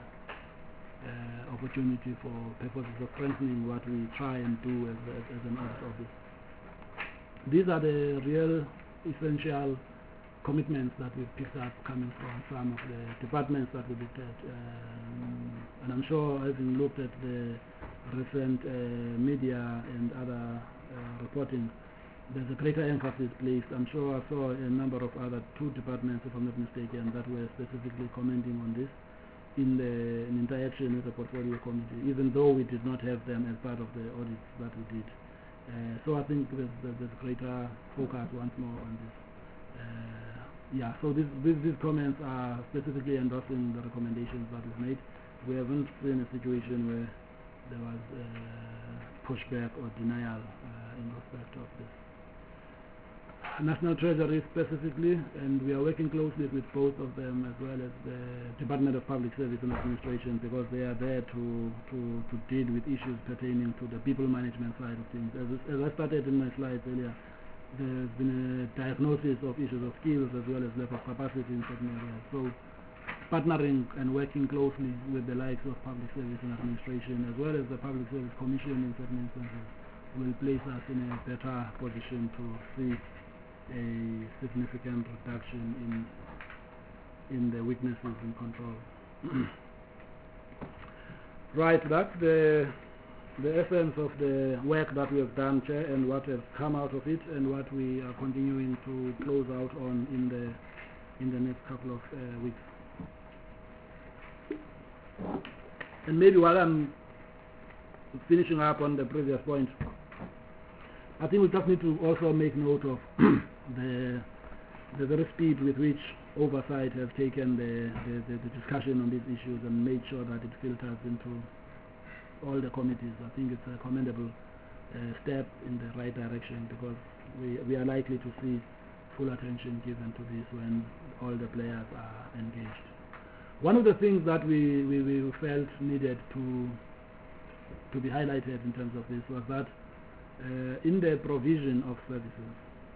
Uh, opportunity for purposes of strengthening what we try and do as, as, as an audit office. These are the real essential commitments that we've picked up coming from some of the departments that we looked at. Um, and I'm sure, having looked at the recent uh, media and other uh, reporting, there's a greater emphasis placed. I'm sure I saw a number of other two departments, if I'm not mistaken, that were specifically commenting on this in the in interaction with the portfolio committee, even though we did not have them as part of the audits that we did. Uh, so I think there's, there's greater focus once more on this. Uh, yeah, so this, this, these comments are specifically endorsing the recommendations that we've made. We haven't seen a situation where there was uh, pushback or denial uh, in respect of this. National Treasury specifically, and we are working closely with both of them as well as the Department of Public Service and Administration, because they are there to, to, to deal with issues pertaining to the people management side of things. As, as I started in my slides earlier, there's been a diagnosis of issues of skills as well as lack of capacity in certain areas. So partnering and working closely with the likes of Public Service and Administration as well as the Public Service Commission in certain instances will place us in a better position to see a significant reduction in in the weaknesses in control. Right, that's the the essence of the work that we have done, Chair, and what has come out of it, and what we are continuing to close out on in the in the next couple of uh, weeks. And maybe while I'm finishing up on the previous point, I think we just need to also make note of the the very speed with which oversight has taken the, the, the, the discussion on these issues and made sure that it filters into all the committees. I think it's a commendable uh, step in the right direction, because we, we are likely to see full attention given to this when all the players are engaged. One of the things that we, we, we felt needed to to be highlighted in terms of this was that uh, in the provision of services,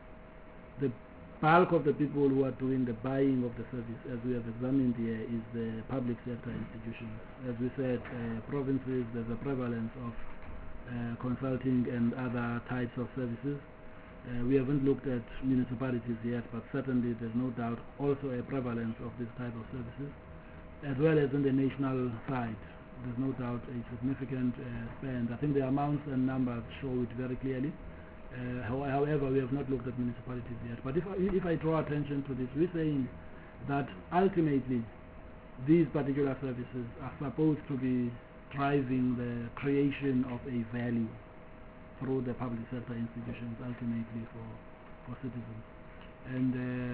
the bulk of the people who are doing the buying of the service, as we have examined here, is the public sector institutions. As we said, uh, provinces, there's a prevalence of uh, consulting and other types of services. Uh, we haven't looked at municipalities yet, but certainly there's no doubt also a prevalence of this type of services, as well as in the national side. There's no doubt a significant uh, spend. I think the amounts and numbers show it very clearly. Uh, however, we have not looked at municipalities yet. But if I, if I draw attention to this, we're saying that ultimately these particular services are supposed to be driving the creation of a value through the public sector institutions, ultimately for, for citizens. And,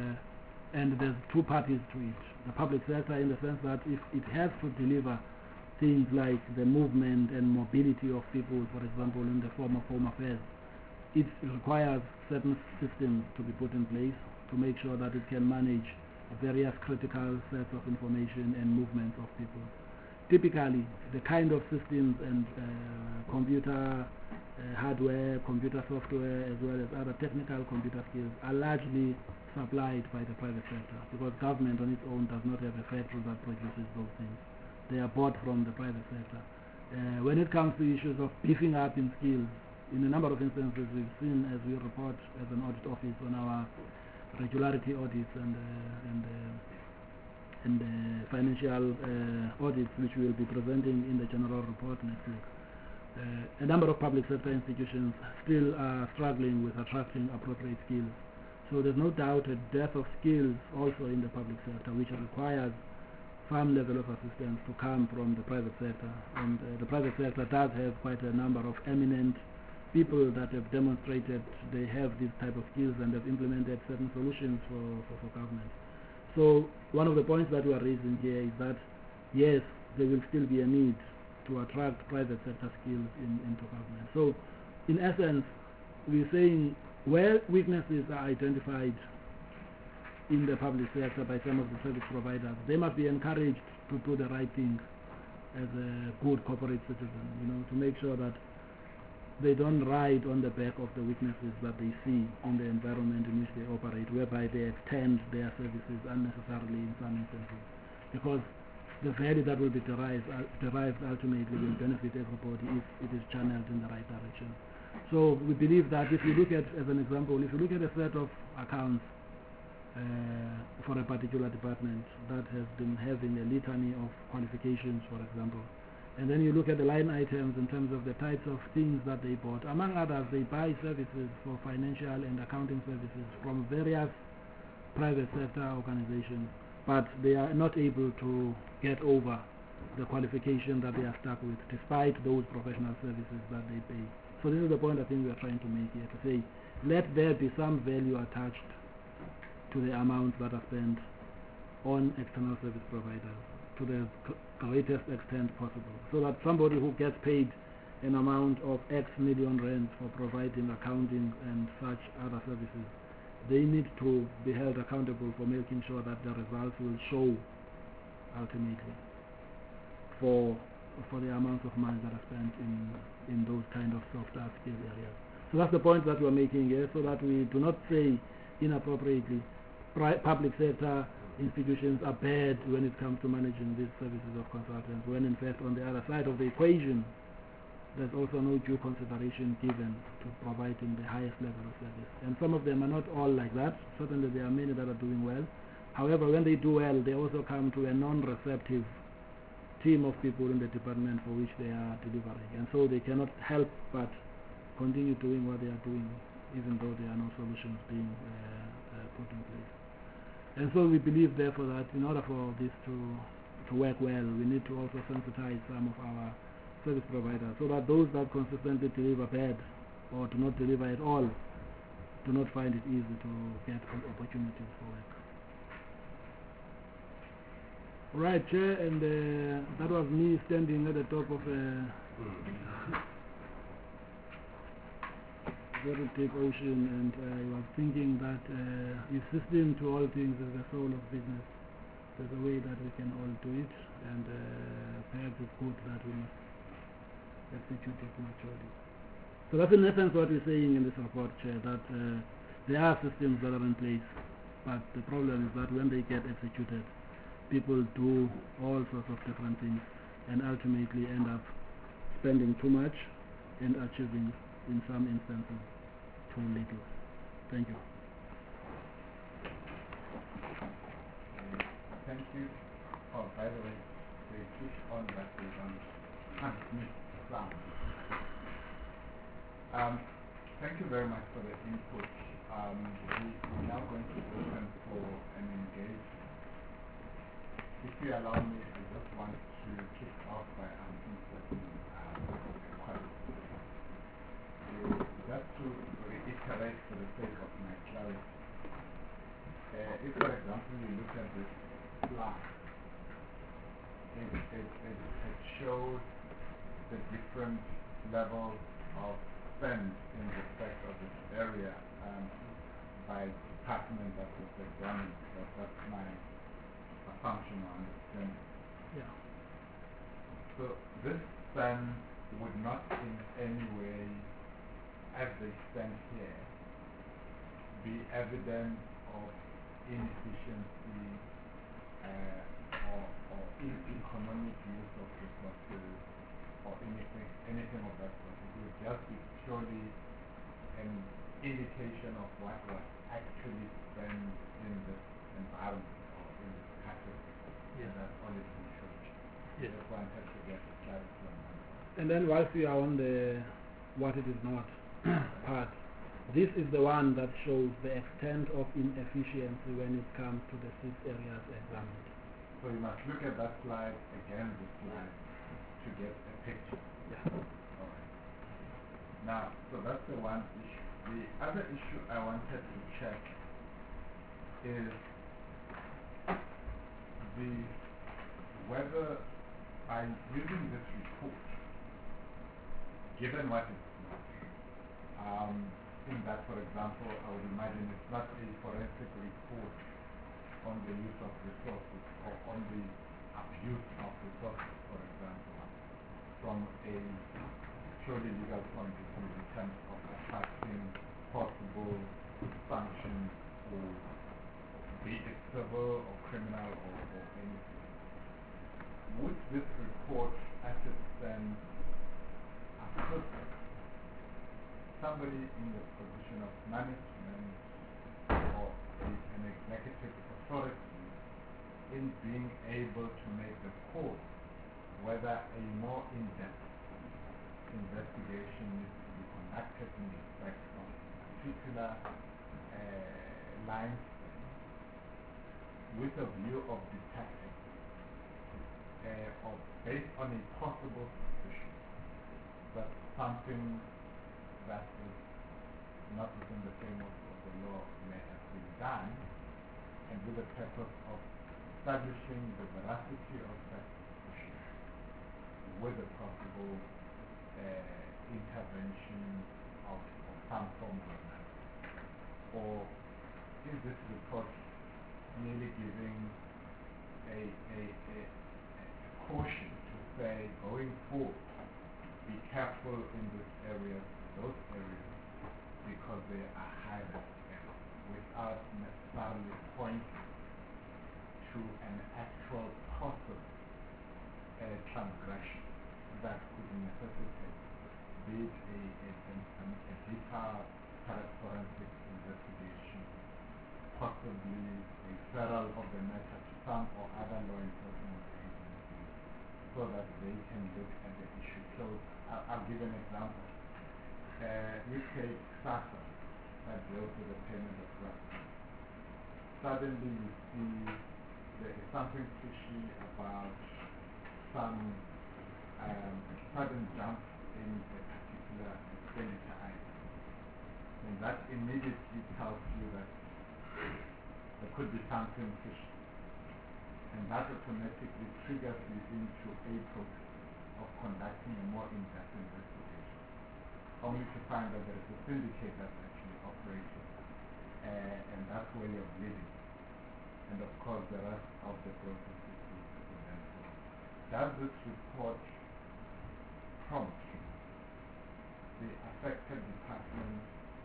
uh, and there's two parties to it. The public sector, in the sense that if it has to deliver things like the movement and mobility of people, for example, in the form of home affairs, it requires certain systems to be put in place to make sure that it can manage various critical sets of information and movements of people. Typically, the kind of systems and uh, computer uh, hardware, computer software, as well as other technical computer skills are largely supplied by the private sector, because government on its own does not have a factory that produces those things. They are bought from the private sector. Uh, when it comes to issues of beefing up in skills, in a number of instances we've seen, as we report as an audit office on our regularity audits and uh, and, uh, and uh, financial uh, audits, which we will be presenting in the general report next week. Uh, a number of public sector institutions still are struggling with attracting appropriate skills. So there's no doubt a dearth of skills also in the public sector, which requires some level of assistance to come from the private sector. And uh, the private sector does have quite a number of eminent people that have demonstrated they have these type of skills and have implemented certain solutions for, for, for government. So one of the points that we are raising here is that, yes, there will still be a need to attract private sector skills in, into government. So in essence, we're saying where weaknesses are identified in the public sector by some of the service providers, they must be encouraged to do the right thing as a good corporate citizen, you know, to make sure that they don't ride on the back of the weaknesses that they see in the environment in which they operate, whereby they extend their services unnecessarily in some instances. Because the value that will be derived, uh, derived ultimately will benefit everybody if it is channeled in the right direction. So we believe that if you look at, as an example, if you look at a set of accounts uh, for a particular department that has been having a litany of qualifications, for example, and then you look at the line items in terms of the types of things that they bought. Among others, they buy services for financial and accounting services from various private sector organizations, but they are not able to get over the qualification that they are stuck with, despite those professional services that they pay. So this is the point I think we are trying to make here, to say, let there be some value attached to the amounts that are spent on external service providers to the greatest extent possible, so that somebody who gets paid an amount of X million rand for providing accounting and such other services, they need to be held accountable for making sure that the results will show ultimately for for the amounts of money that are spent in in those kind of softer skill areas. So that's the point that we're making here, so that we do not say inappropriately pri- public sector institutions are bad when it comes to managing these services of consultants, when in fact on the other side of the equation there's also no due consideration given to providing the highest level of service. And some of them are not all like that. Certainly there are many that are doing well. However, when they do well, they also come to a non-receptive team of people in the department for which they are delivering. And so they cannot help but continue doing what they are doing, even though there are no solutions being uh, uh, put in place. And so we believe, therefore, that in order for this to, to work well, we need to also sensitize some of our service providers, so that those that consistently deliver bad or do not deliver at all do not find it easy to get opportunities for work. Right, Chair, and uh, that was me standing at the top of a very deep ocean, and I was thinking that uh, if system to all things is the soul of business, there's a way that we can all do it, and uh, perhaps it's good that we must execute it maturely. So that's in essence what we're saying in this report, Chair, that uh, there are systems that are in place, but the problem is that when they get executed, people do all sorts of different things and ultimately end up spending too much and achieving, in some instances, too little. Thank you. Thank you. Oh, by the way, they switch on that they don't transmit sound. Um, thank you very much for the input. Um, we, we're now going to open for an engagement. If you allow me, I just want to kick off by asking certain um, questions. Uh, just to reiterate for the sake of my clarity, uh, if, for example, you look at this slide, it, it, it, it shows the different levels of spend in respect of this area um, by department that was examined. That, that's my assumption or understanding. Yeah. So this spend would not in any way, as they stand here, be evidence of inefficiency uh, or, or economic use of resources or anything, anything of that sort. It would just be purely an indication of what was actually spent in this environment or in this category. Yeah. And that's all it will show. Yes. Just wanted to get clarity on that. And then whilst we are on the what it is not part, this is the one that shows the extent of inefficiency when it comes to the six areas examined. So you must look at that slide again, this slide, to get a picture. Yeah. All right. Now, so that's the one issue. The other issue I wanted to check is the whether by using this report, given what it's not, um, in that, for example, I would imagine it's not a forensic report on the use of resources or on the abuse of resources, for example, from a purely legal point of view in terms of attracting possible sanctions or be it civil or criminal or, or anything. Would this report as it stands assist somebody in the position of management or a, an executive authority in being able to make the call whether a more in-depth investigation needs to be conducted in respect of particular uh, lines with a view of detecting uh, or based on a possible suspicion that something that is not within the framework of the law may have been done, and with the purpose of establishing the veracity of that suspicion with a possible uh, intervention of, of some form or another? Or is this report merely giving a, a, a, a caution to say, going forward, be careful in this area, those areas, because they are high risk areas, without necessarily pointing to an actual possible uh, transgression that could necessitate, be it a, a, a, a deeper forensic investigation, possibly a referral of the matter to some or other law enforcement agencies so that they can look at the issue closer. I'll, I'll give an example. Uh, you take SASSA that deals with the payment of ransom. Suddenly you see there is something fishy about some um, sudden jump in a particular expenditure item. And that immediately tells you that there could be something fishy. And that automatically triggers you into a process of conducting a more in-depth investigation, only to find that there is a syndicate that's actually operating, uh, and that's where you're bleeding. And of course the rest of the process is will then follow. Does this report prompt the affected department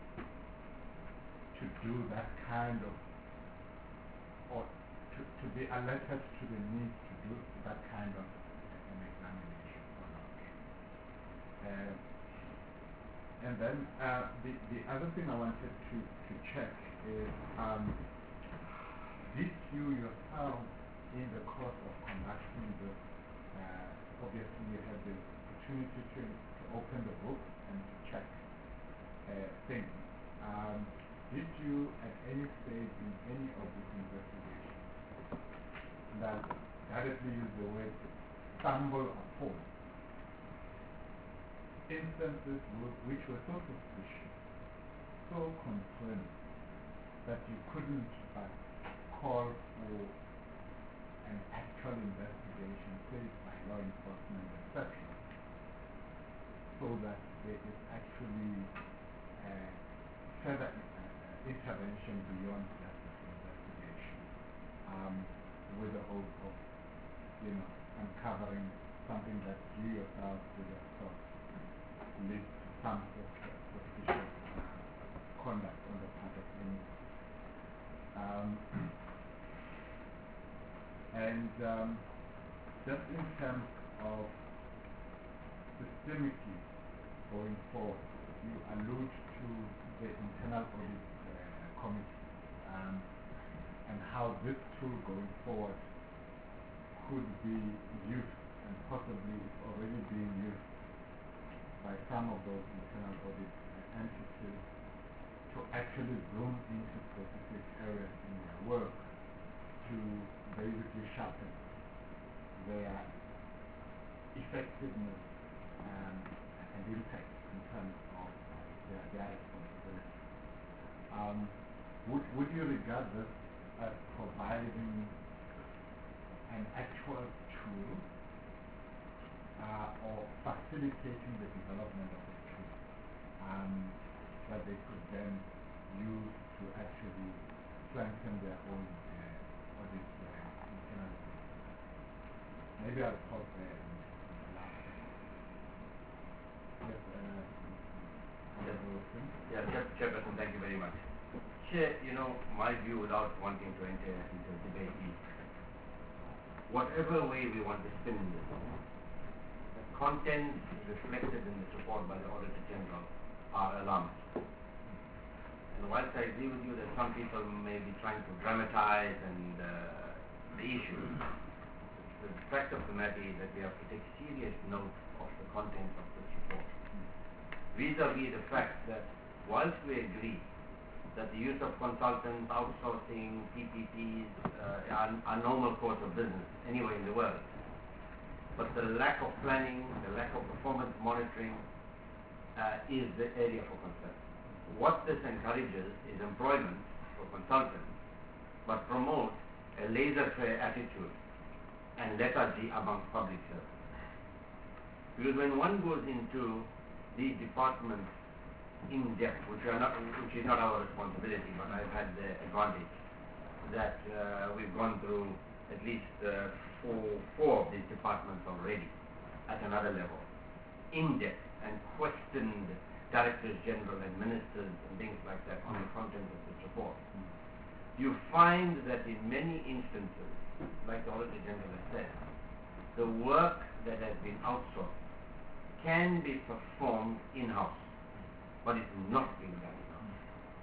to do that kind of, or to, to be alerted to the need to do that kind of uh, an examination or not? Uh, and then uh, the, the other thing I wanted to, to check is, um, did you yourself, in the course of conducting this, uh, obviously you had the opportunity to, to open the book and to check uh, things. Um, did you at any stage in any of these investigations that directly use the word stumble upon instances which were so suspicious, so concerning, that you couldn't but call for an actual investigation, say by law enforcement, et cetera, so that there is actually uh, further uh, intervention beyond just that investigation, um, with the hope of, you know, uncovering something that you yourself would have thought leads to some suspicious uh, conduct on the part of anyone. Um, and um, just in terms of systemically going forward, you allude to the internal audit uh, committee, um, and how this tool going forward could be used, and possibly is already being used by some of those internal audit uh, entities to actually zoom into specific areas in their work to basically sharpen their effectiveness um, and impact in terms of their, their responsibility. Um, would, would you regard this as providing an actual tool uh, or facilitating the development of a tool um, that they could then use to actually strengthen their own uh, audit uh, internal audit? Maybe I'll pause there and allow that. Yes, uh, Yes, Wilson? yes, yes, Chairperson, thank you very much. Chair, you know, my view without wanting to enter into debate is, whatever way we want to spin this, the contents reflected in this report by the Auditor General are alarming. And whilst I agree with you that some people may be trying to dramatize and uh, the issue, the fact of the matter is that we have to take serious note of the contents of this report, vis-a-vis the fact that whilst we agree that the use of consultants, outsourcing, P P Ps uh, are, are normal course of business anywhere in the world, but the lack of planning, the lack of performance monitoring uh, is the area for concern. What this encourages is employment for consultants, but promotes a laissez-faire attitude and lethargy among public servants. Because when one goes into these departments in depth, which are not, which is not our responsibility, but I've had the advantage that uh, we've gone through at least uh, four, four of these departments already at another level, in depth, and questioned directors general and ministers and things like that on the content of this report. You find that in many instances, like the Auditor General has said, the work that has been outsourced can be performed in-house, but it's not being done in-house.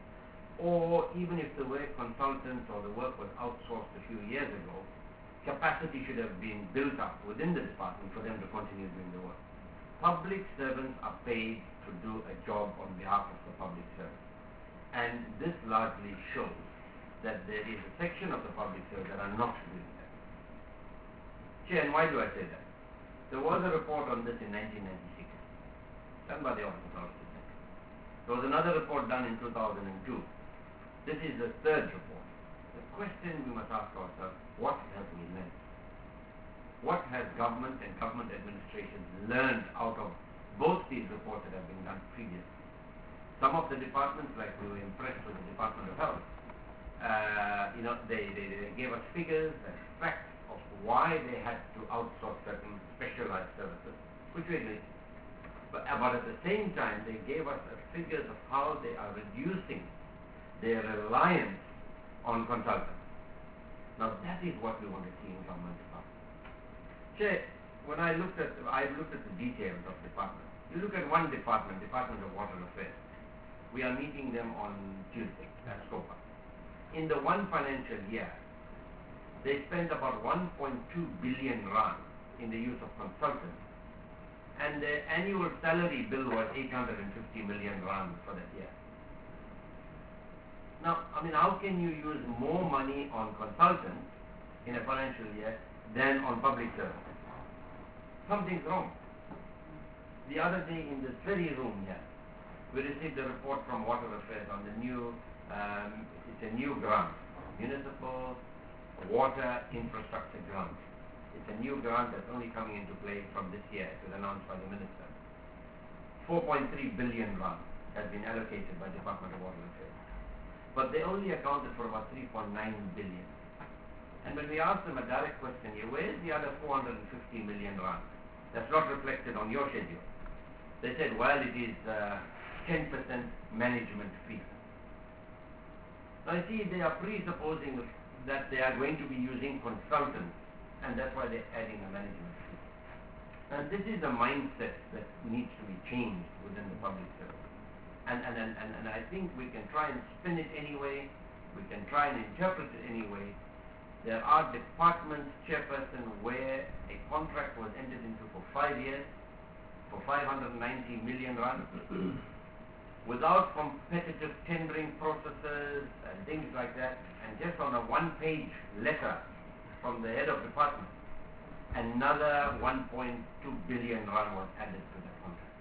Or even if the work consultants or the work was outsourced a few years ago, capacity should have been built up within the department for them to continue doing the work. Public servants are paid to do a job on behalf of the public service. And this largely shows that there is a section of the public service that are not doing that. Chair, and why do I say that? There was a report on this in nineteen ninety-six, done by the Office of Auditor General. There was another report done in two thousand two. This is the third report. The question we must ask ourselves, what have we learned? What has government and government administrations learned out of both these reports that have been done previously? Some of the departments, like we were impressed with the Department of Health, uh, you know, they, they, they gave us figures and facts of why they had to outsource certain specialized services, which we agree. But, uh, but at the same time, they gave us uh, figures of how they are reducing their reliance on consultants. Now that is what we want to see in government departments. Chair, when I looked at, I looked at the details of departments. You look at one department, Department of Water Affairs. We are meeting them on Tuesday at SCOPA. In the one financial year, they spent about one point two billion rand in the use of consultants, and their annual salary bill was eight hundred fifty million rand for that year. Now, I mean, how can you use more money on consultants in a financial year than on public service? Something's wrong. The other day in this very room here, we received a report from Water Affairs on the new, um, it's a new grant, Municipal Water Infrastructure Grant. It's a new grant that's only coming into play from this year. It was announced by the Minister. four point three billion rand has been allocated by Department of Water Affairs. But they only accounted for about three point nine billion. And when we asked them a direct question here, where is the other four hundred fifty million rand? That's not reflected on your schedule. They said, well, it is uh, ten percent management fee. Now you see, they are presupposing that they are going to be using consultants, and that's why they're adding a management fee. And this is a mindset that needs to be changed within the public service. And, and, and, and, and I think we can try and spin it anyway, we can try and interpret it anyway. There are departments, chairperson, where a contract was entered into for five years, for five hundred ninety million rand, without competitive tendering processes and things like that, and just on a one-page letter from the head of department, another one point two billion rand was added to the contract.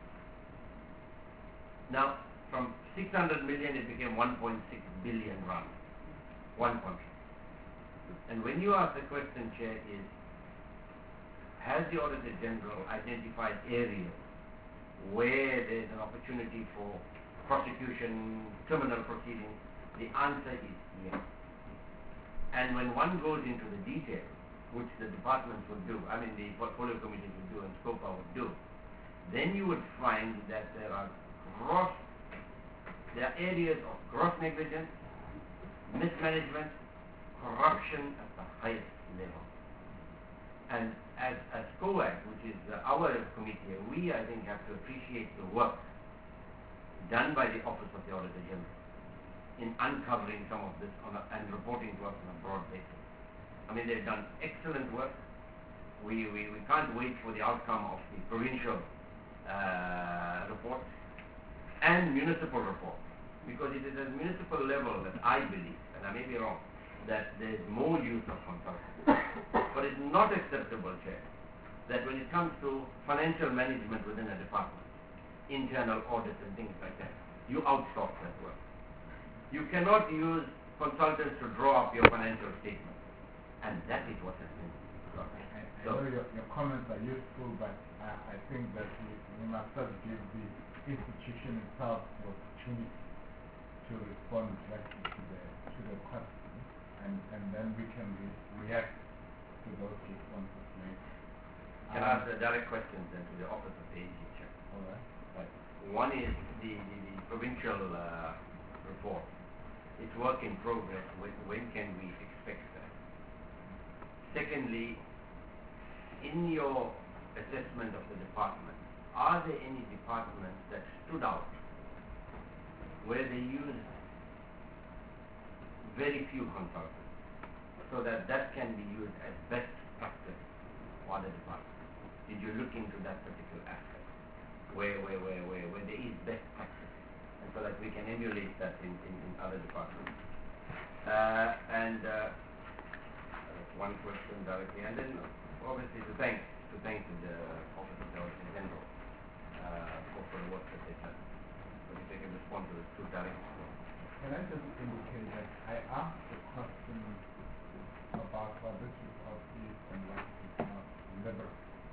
Now, from six hundred million, it became one point six billion rand, one contract. And when you ask the question, Chair, is, has the Auditor General identified areas where there's an opportunity for prosecution, criminal proceedings? The answer is yes. And when one goes into the details, which the departments would do, I mean the portfolio committees would do and SCOPA would do, then you would find that there are gross, there are areas of gross negligence, mismanagement, corruption at the highest level. And as, as COAG, which is uh, our committee, we, I think, have to appreciate the work done by the Office of the Auditor General in uncovering some of this on a, and reporting to us on a broad basis. I mean, they've done excellent work. We, we, we can't wait for the outcome of the provincial uh, report and municipal report, because it is at municipal level that I believe, and I may be wrong, that there is more use of consultants. But it's not acceptable, Chair, that when it comes to financial management within a department, internal audits and things like that, you outsource that work. You cannot use consultants to draw up your financial statement. And that is what has been process. I, I So, know your, your comments are useful, but I, I think that we, we must just give the institution itself the opportunity to respond directly to the to the question, and, and then we can re react to those responses later. can I ask a direct question then to the Office of the A G Chair? All right. Right. One is the, the, the provincial uh, report. It's work in progress. When, when can we expect that? Secondly, in your assessment of the department, are there any departments that stood out where they used very few consultants so that that can be used as best practice for other departments? Did you look into that particular aspect where, where, where, where, where there is best practice, and so that we can emulate that in, in, in other departments? Uh, and uh, that's one question directly, and then obviously to thank to thank the Office of the Auditor General uh, for, for the work that they've done. So if they can respond to this two directly. Can I just indicate that I asked the question about what this report is and what is not liberal?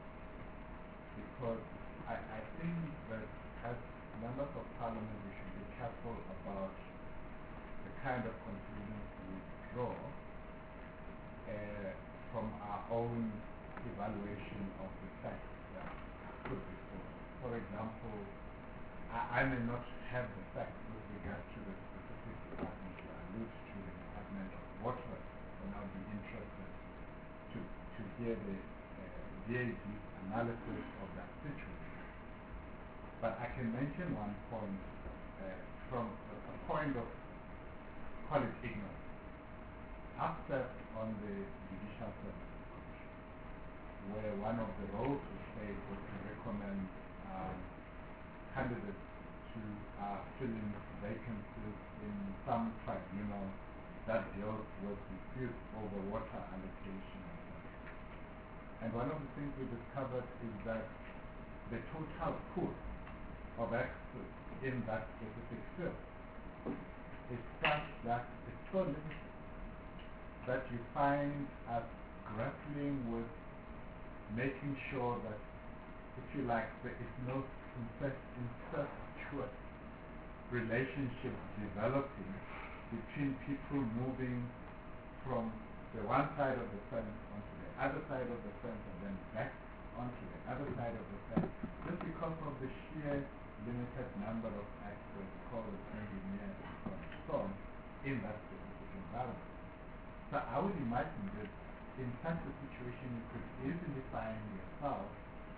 Because I, I think that as members of parliament we should be careful about the kind of conclusions we draw uh, from our own evaluation of the facts that are put before us. For example, I, I may not have the facts with regard to the specific department you allude to, the Department of Water, and I'll be interested to, to hear the uh, D A G's analysis of that situation. But I can mention one point uh, from a, a point of, call it ignorance. After on the Judicial Service Commission, where one of the roles we played was to recommend um, candidates to uh, fill in vacancies in some tribunal that deals with disputes over water allocation, et cetera. And one of the things we discovered is that the total pool of experts in that specific field is such that it's so limited that you find us grappling with making sure that, if you like, there is no incestuous relationship developing between people moving from the one side of the fence onto the other side of the fence and then back onto the other side of the fence, just because of the sheer limited number of experts, called engineers and so on, in that specific environment. So I would imagine that in such a situation you could easily find yourself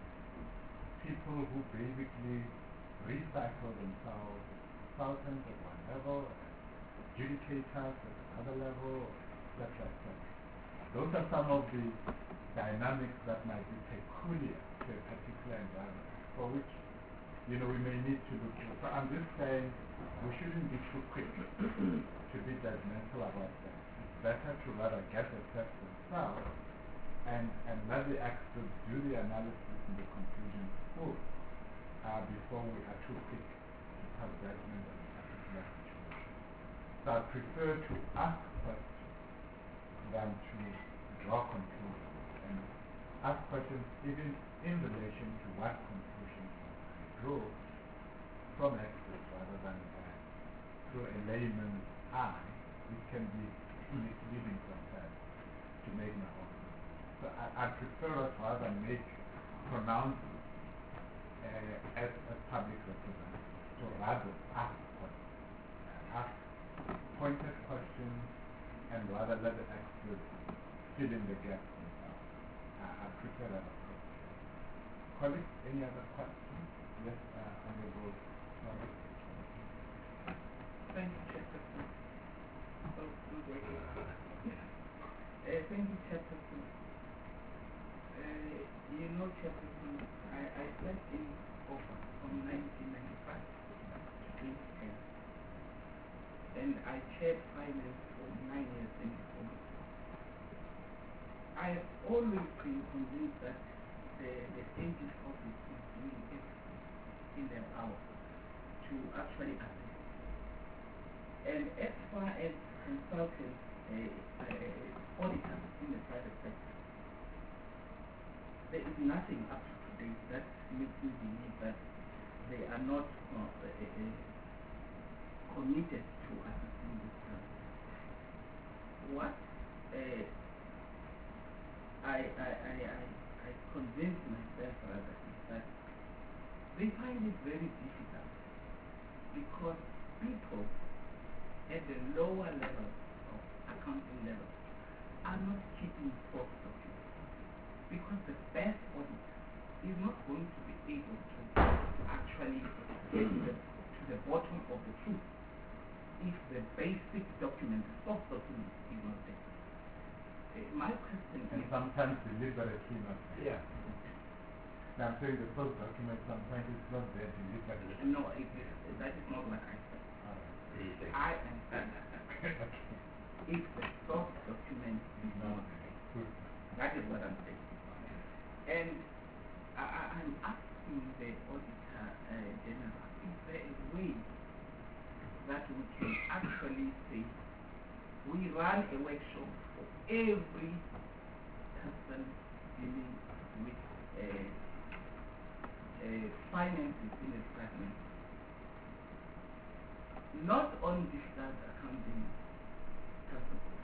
people who basically recycle themselves as consultants at one level, adjudicators at another level, et cetera, et cetera. Those are some of the dynamics that might be peculiar to a particular environment, for which, you know, we may need to look at. So I'm just saying we shouldn't be too quick to be judgmental about that. It's better to rather get the facts themselves and, and let the experts do the analysis and the conclusions full uh, before we are too quick to pass judgment on a particular situation. So I prefer to ask questions than to draw conclusions, and ask questions even in relation to what conclusions I draw from experts rather than uh, through a layman's eye, which can be misleading sometimes to make my own conclusions. So I, I prefer us rather make pronouncements uh, as, as public representatives, to rather ask questions, uh, ask pointed questions, and rather let the experts fill in the gaps themselves. Uh, I prefer that approach. Colleagues, any other questions? Yes, uh, Honorable Sorry. Thank you, Chairperson. Oh, okay. uh, thank you, Chairperson. Uh, you know, Chairperson, I, I served in office from nineteen ninety-five to twenty ten. And I chaired finance for nine years in the office. I have always been convinced that the, the state's office is doing everything in their power to actually assist. And as far as consultants, uh, uh, auditors in the private sector, there is nothing up to date that makes me believe that they are not uh, uh, uh, committed to assisting this person. What uh, I, I, I, I, I convinced myself rather is that they find it very difficult because people at the lower level of accounting level are not keeping source documents because the best auditor is not going to be able to actually get the, to the bottom of the truth if the basic document, the source document, is not there. Uh, my question And is, sometimes deliberately not there. Yeah. Now, I'm saying the first document sometimes is not there deliberately. no, it is, that is not what I said. Alright. I am saying Okay. if the source document is not there, Good. that is what I'm saying. And I, I, I'm asking the auditor uh, general, is there a way that we can actually say we run a workshop for every person dealing with uh, uh, finances in the department, not on digital accounting principles,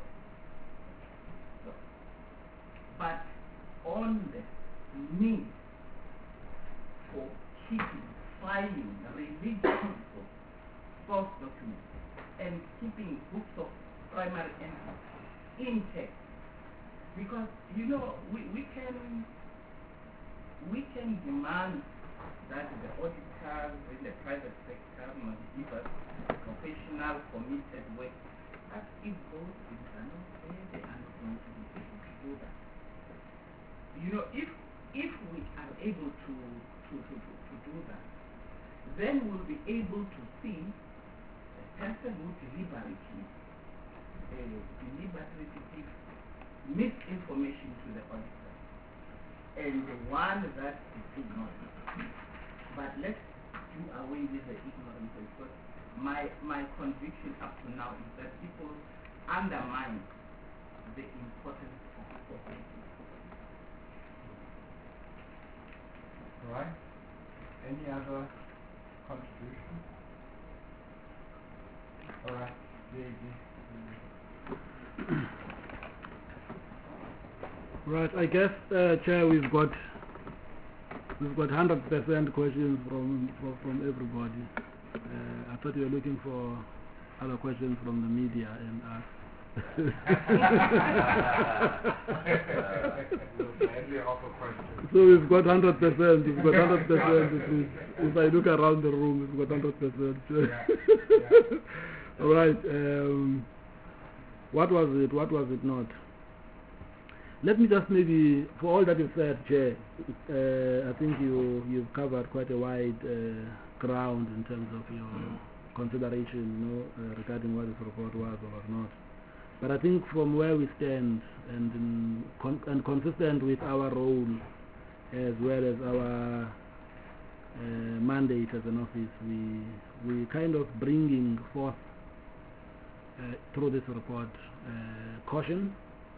so, but on the need for keeping, filing, releasing of source documents and keeping books of primary entries intact. Because, you know, we, we can we can demand that the auditors in the private sector must give us professional, committed work. But if those things are not there, they are not going to be able to do that. You know, if if we are able to to, to, to, to do that, then we'll be able to see a person who deliberately uh, deliberately gives misinformation to the auditor, and the one that is ignorant. But let's do away with the ignorance, because my my conviction up to now is that people undermine the importance of authority. All right. Any other contribution? All right. J D. Right, I guess, uh, Chair, we've got we've got one hundred percent questions from from, from everybody. Uh, I thought you were looking for other questions from the media and us. So we've got one hundred percent. We've got one hundred percent. If I look around the room, we've got one hundred percent. Yeah. Yeah. All right. Um, what was it? What was it not? Let me just maybe, for all that you said, Chair, uh, I think you, you've covered quite a wide uh, ground in terms of your consideration, you know, uh, regarding what this report was or was not. But I think from where we stand and, in con and consistent with our role as well as our uh, mandate as an office, we, we kind of bringing forth uh, through this report uh, caution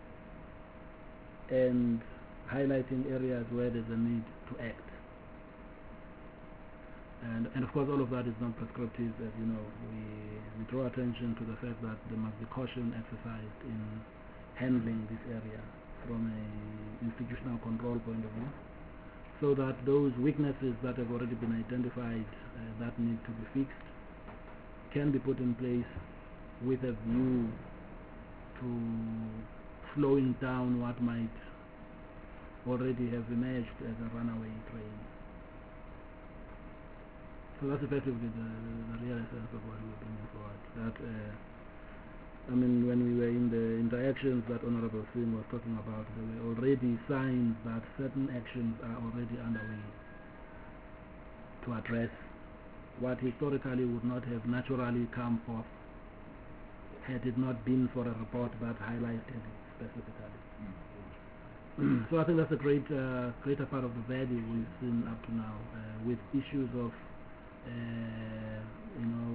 and highlighting areas where there's a need to act. And, and of course all of that is not prescriptive, as you know. We, we draw attention to the fact that there must be caution exercised in handling this area from an institutional control point of view, so that those weaknesses that have already been identified uh, that need to be fixed can be put in place with a view to slowing down what might already have emerged as a runaway train. So that's effectively the, the real essence of what we're bringing forward. That, uh, I mean, when we were in the interactions that Honorable Singh was talking about, there were already signs that certain actions are already underway to address what historically would not have naturally come forth had it not been for a report that highlighted it specifically. Mm. So I think that's a great, uh, greater part of the value we've seen up to now, uh, with issues of, uh, you know,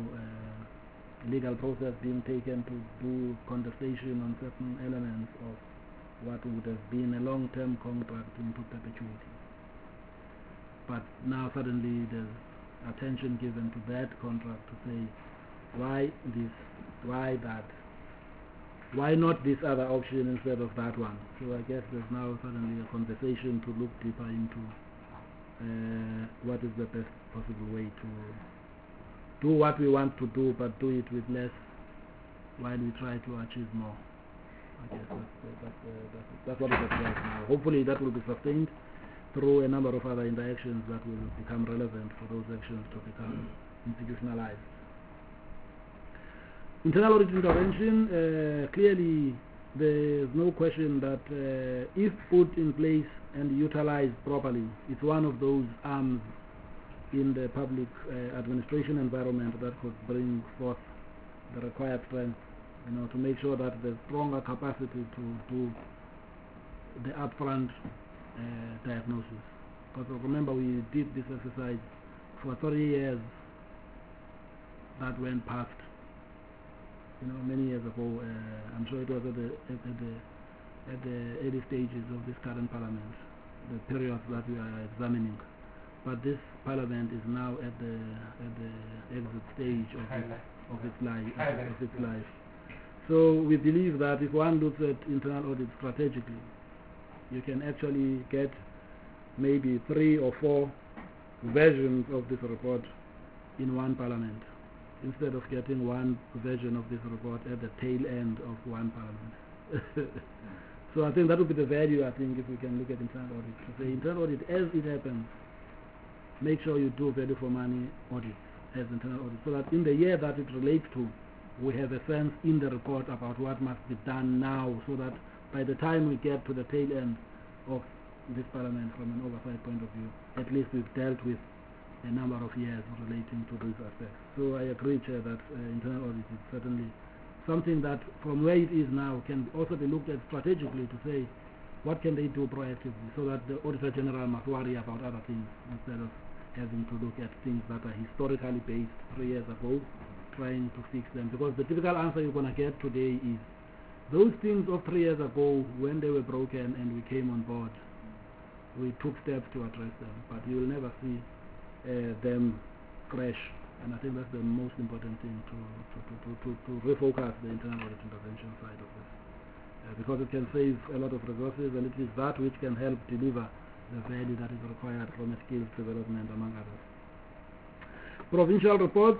uh, legal process being taken to do contestation on certain elements of what would have been a long-term contract into perpetuity. But now suddenly there's attention given to that contract to say, why this, why that, why not this other option instead of that one? So I guess there's now suddenly a conversation to look deeper into uh, what is the best possible way to do what we want to do, but do it with less while we try to achieve more. I guess that's, uh, that's, uh, that's, that's what it is right now. Hopefully that will be sustained through a number of other interactions that will become relevant for those actions to become institutionalized. Internal audit intervention, uh, clearly there is no question that uh, if put in place and utilized properly, it's one of those arms in the public uh, administration environment that could bring forth the required strength, you know, to make sure that there's stronger capacity to do the upfront uh, diagnosis. Because remember, we did this exercise for three years that went past, you know, many years ago. Uh, I'm sure it was at the, at, at the at the early stages of this current parliament, the periods that we are examining. But this parliament is now at the at the exit stage of its, of its life of its life. So we believe that if one looks at internal audit strategically, you can actually get maybe three or four versions of this report in one parliament, instead of getting one version of this report at the tail end of one parliament. So I think that would be the value, I think, if we can look at internal audit. To say internal audit as it happens, make sure you do value for money audit as internal audit, so that in the year that it relates to, we have a sense in the report about what must be done now, so that by the time we get to the tail end of this parliament from an oversight point of view, at least we've dealt with a number of years relating to these aspects. So I agree, Chair, that uh, internal audit is certainly something that from where it is now can also be looked at strategically to say what can they do proactively, so that the Auditor General must worry about other things instead of having to look at things that are historically based three years ago, trying to fix them. Because the typical answer you're going to get today is those things of three years ago, when they were broken and we came on board, we took steps to address them, but you will never see uh, them fresh. And I think that's the most important thing, to, to, to, to, to, to refocus the internal audit intervention side of this. Uh, because it can save a lot of resources, and it is that which can help deliver the value that is required from a skills development, among others. Provincial reports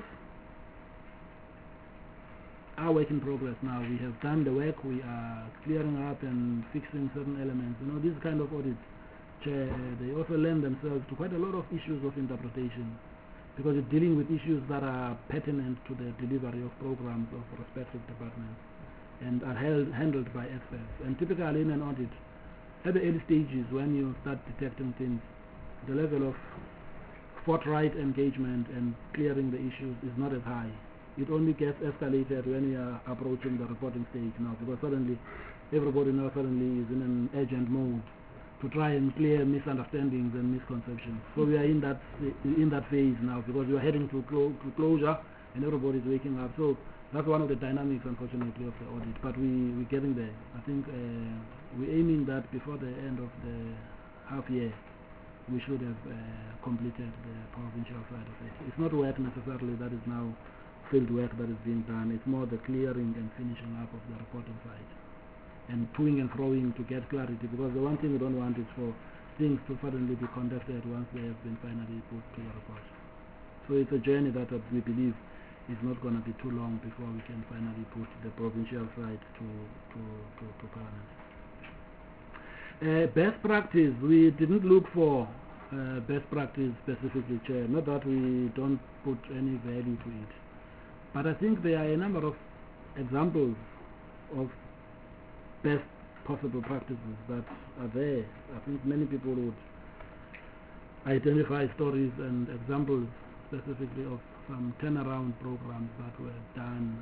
are work in progress now. We have done the work, we are clearing up and fixing certain elements. You know, these kind of audits, Chair, they also lend themselves to quite a lot of issues of interpretation, because it's dealing with issues that are pertinent to the delivery of programs of respective departments and are held, handled by experts. And typically in an audit, at the early stages, when you start detecting things, the level of forthright engagement and clearing the issues is not as high. It only gets escalated when you are approaching the reporting stage now, because suddenly everybody now suddenly is in an urgent mode to try and clear misunderstandings and misconceptions. So we are in that in that phase now, because we are heading to, clo to closure and everybody is waking up. So that's one of the dynamics, unfortunately, of the audit. But we, we're getting there. I think uh, we're aiming that before the end of the half year, we should have uh, completed the provincial side of it. It's not work necessarily that is now field work that is being done. It's more the clearing and finishing up of the reporting side, and toing and throwing to get clarity, because the one thing we don't want is for things to suddenly be conducted once they have been finally put to the report. So it's a journey that uh, we believe is not going to be too long before we can finally put the provincial side to, to, to, to Parliament. Uh, best practice, we didn't look for uh, best practice specifically, Chair, not that we don't put any value to it, but I think there are a number of examples of best possible practices that are there. I think many people would identify stories and examples specifically of some turnaround programs that were done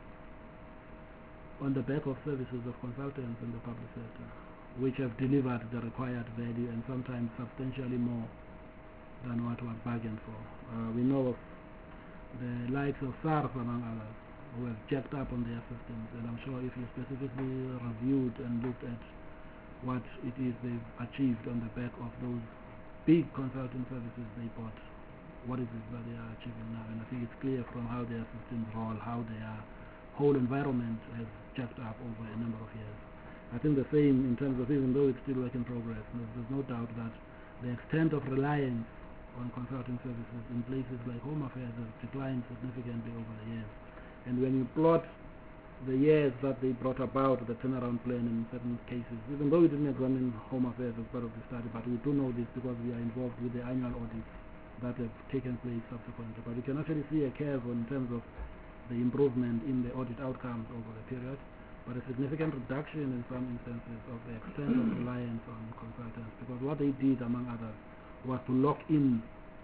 on the back of services of consultants in the public sector, which have delivered the required value and sometimes substantially more than what was bargained for. Uh, we know of the likes of SARS, among others, who have jacked up on their systems, and I'm sure if you specifically reviewed and looked at what it is they've achieved on the back of those big consulting services they bought. What is it that they are achieving now? And I think it's clear from how their systems roll, how their whole environment has jacked up over a number of years. I think the same in terms of, even though it's still work in progress, there's, there's no doubt that the extent of reliance on consulting services in places like Home Affairs has declined significantly over the years. And when you plot the years that they brought about the turnaround plan in certain cases, even though we didn't examine Home Affairs as part of the study, but we do know this because we are involved with the annual audits that have taken place subsequently. But you can actually see a curve in terms of the improvement in the audit outcomes over the period, but a significant reduction in some instances of the extent of reliance on consultants, because what they did, among others, was to lock in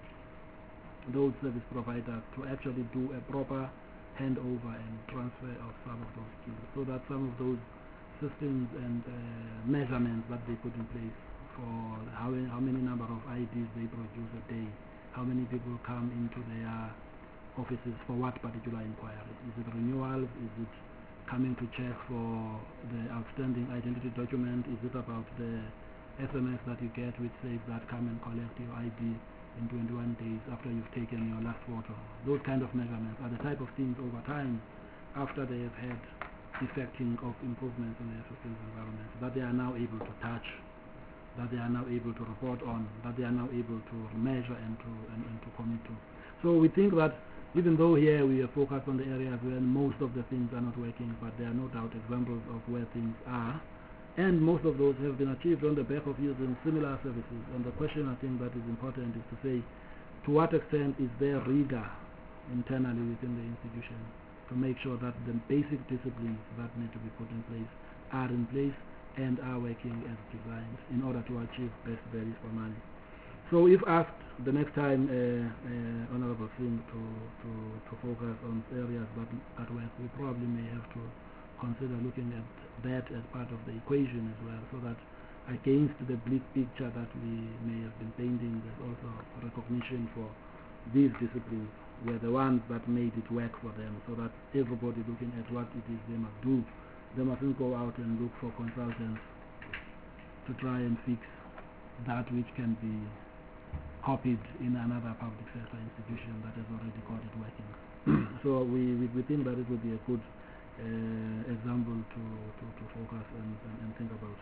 those service providers to actually do a proper handover and transfer of some of those skills, so that some of those systems and uh, measurements that they put in place for how, how many number of I Ds they produce a day, how many people come into their offices for what particular inquiries. Is it renewals? Is it coming to check for the outstanding identity document? Is it about the S M S that you get which says that come and collect your I D in twenty-one days after you've taken your last photo? Those kind of measurements are the type of things over time, after they have had effecting of improvements in their systems environments, that they are now able to touch, that they are now able to report on, that they are now able to measure and to and, and to commit to. So we think that even though here we are focused on the areas where most of the things are not working, but there are no doubt examples of where things are, and most of those have been achieved on the back of using similar services. And the question I think that is important is to say, to what extent is there rigor internally within the institution to make sure that the basic disciplines that need to be put in place are in place and are working as designed in order to achieve best value for money. So if asked the next time, uh, uh, Honorable Singh, to, to, to focus on areas that, that work, we probably may have to consider looking at that as part of the equation as well, so that against the bleak picture that we may have been painting, there's also recognition for these disciplines were the ones that made it work for them, so that everybody looking at what it is they must do, they mustn't go out and look for consultants to try and fix that which can be copied in another public sector institution that has already got it working. So we, we, we think that it would be a good uh, example to, to, to focus and, and, and think about.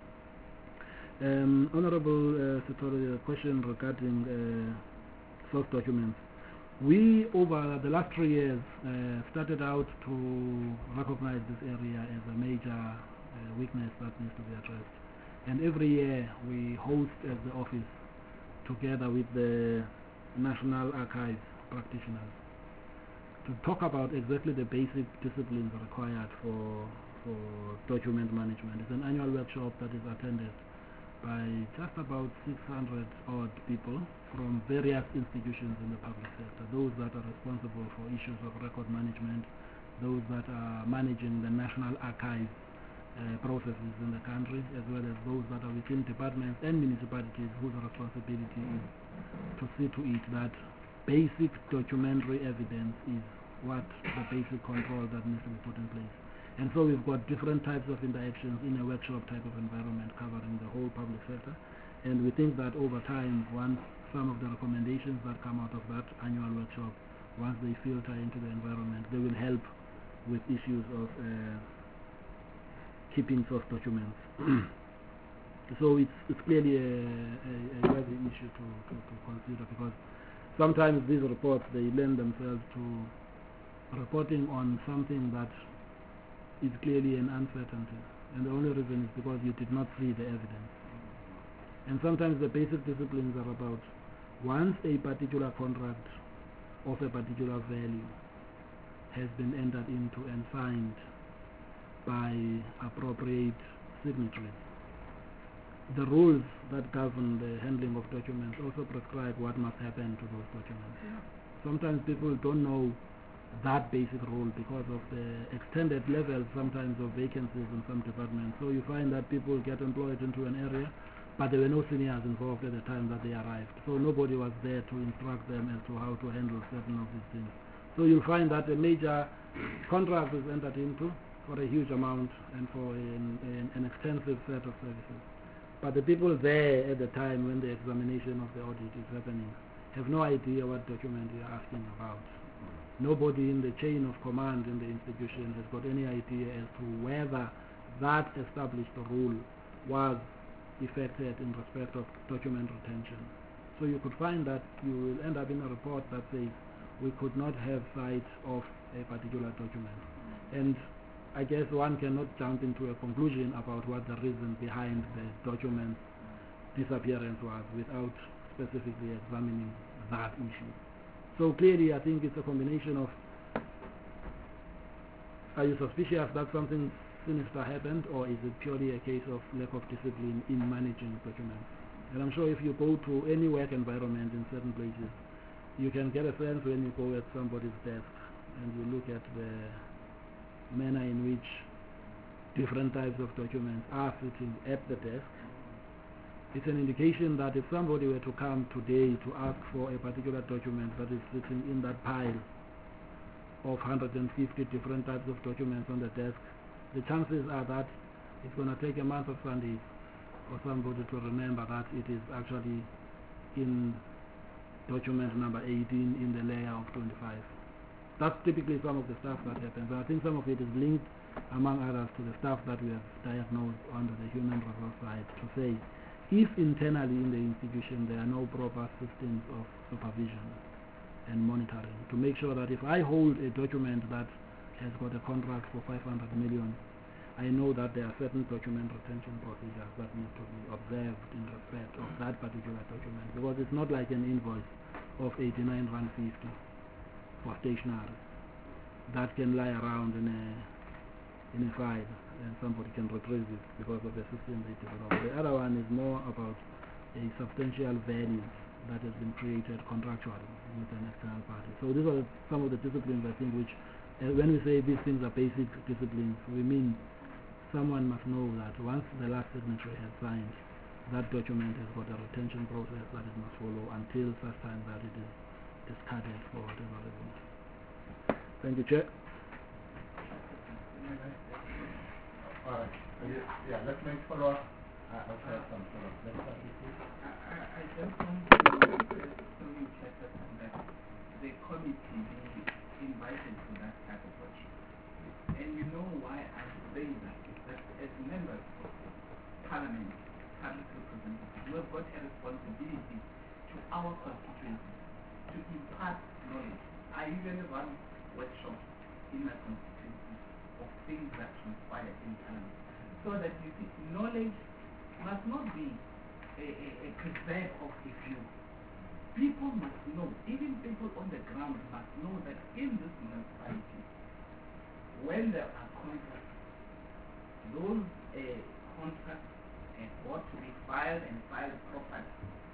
Um, Honorable uh, Sitori, a question regarding uh, source documents. We, over the last three years, uh, started out to recognize this area as a major uh, weakness that needs to be addressed. And every year we host as the office, together with the National Archives practitioners, to talk about exactly the basic disciplines required for, for document management. It's an annual workshop that is attended by just about six hundred odd people from various institutions in the public sector, those that are responsible for issues of record management, those that are managing the National Archives Uh, processes in the country, as well as those that are within departments and municipalities whose responsibility is to see to it that basic documentary evidence is what the basic control that needs to be put in place. And so we've got different types of interactions in a workshop type of environment covering the whole public sector, and we think that over time, once some of the recommendations that come out of that annual workshop, once they filter into the environment, they will help with issues of uh, keeping source documents. So it's, it's clearly a, a, a worthy issue to, to, to consider, because sometimes these reports, they lend themselves to reporting on something that is clearly an uncertainty, and the only reason is because you did not see the evidence. And sometimes the basic disciplines are about, once a particular contract of a particular value has been entered into and signed by appropriate signatories, the rules that govern the handling of documents also prescribe what must happen to those documents. Yeah. Sometimes people don't know that basic rule because of the extended levels sometimes of vacancies in some departments. So you find that people get employed into an area, but there were no seniors involved at the time that they arrived. So nobody was there to instruct them as to how to handle certain of these things. So you'll find that a major contract is entered into, for a huge amount and for an, an, an extensive set of services. But the people there at the time when the examination of the audit is happening have no idea what document you are asking about. Nobody in the chain of command in the institution has got any idea as to whether that established rule was effected in respect of document retention. So you could find that you will end up in a report that says we could not have sight of a particular document. And I guess one cannot jump into a conclusion about what the reason behind the document's disappearance was without specifically examining that issue. So clearly I think it's a combination of, are you suspicious that something sinister happened, or is it purely a case of lack of discipline in managing documents? And I'm sure if you go to any work environment in certain places, you can get a sense when you go at somebody's desk and you look at the manner in which different types of documents are sitting at the desk. It's an indication that if somebody were to come today to ask for a particular document that is sitting in that pile of one hundred fifty different types of documents on the desk, the chances are that it's going to take a month of Sundays for somebody to remember that it is actually in document number eighteen in the layer of twenty-five. That's typically some of the stuff that happens. And I think some of it is linked, among others, to the stuff that we have diagnosed under the human resource side, to say if internally in the institution there are no proper systems of supervision and monitoring to make sure that if I hold a document that has got a contract for five hundred million, I know that there are certain document retention procedures that need to be observed in respect of that particular document, because it's not like an invoice of eighty-nine rand fifty for stationery that can lie around in a in a file and somebody can retrieve it because of the system they developed. The other one is more about a substantial value that has been created contractually with an external party. So these are some of the disciplines, I think, which uh, when we say these things are basic disciplines, we mean someone must know that once the last signatory has signed, that document has got a retention process that it must follow until such time that it is discarded for whatever reason. Thank you, Chair. Alright, yeah, let's make follow up. Uh, I'll have some follow up. Let's start with you. I, I, I just want to request from you, Chairperson, that the committee be invited to that type of workshop. And you know why I say that is that as members of Parliament, public representatives, we have got a responsibility to our constituencies to impart knowledge. I usually run workshops in my constituency of things that transpire in Parliament, so that you see, knowledge must not be a, a, a preserve of a few. People must know, even people on the ground must know that in this municipality, when there are contracts, those uh, contracts have got to be filed and filed properly.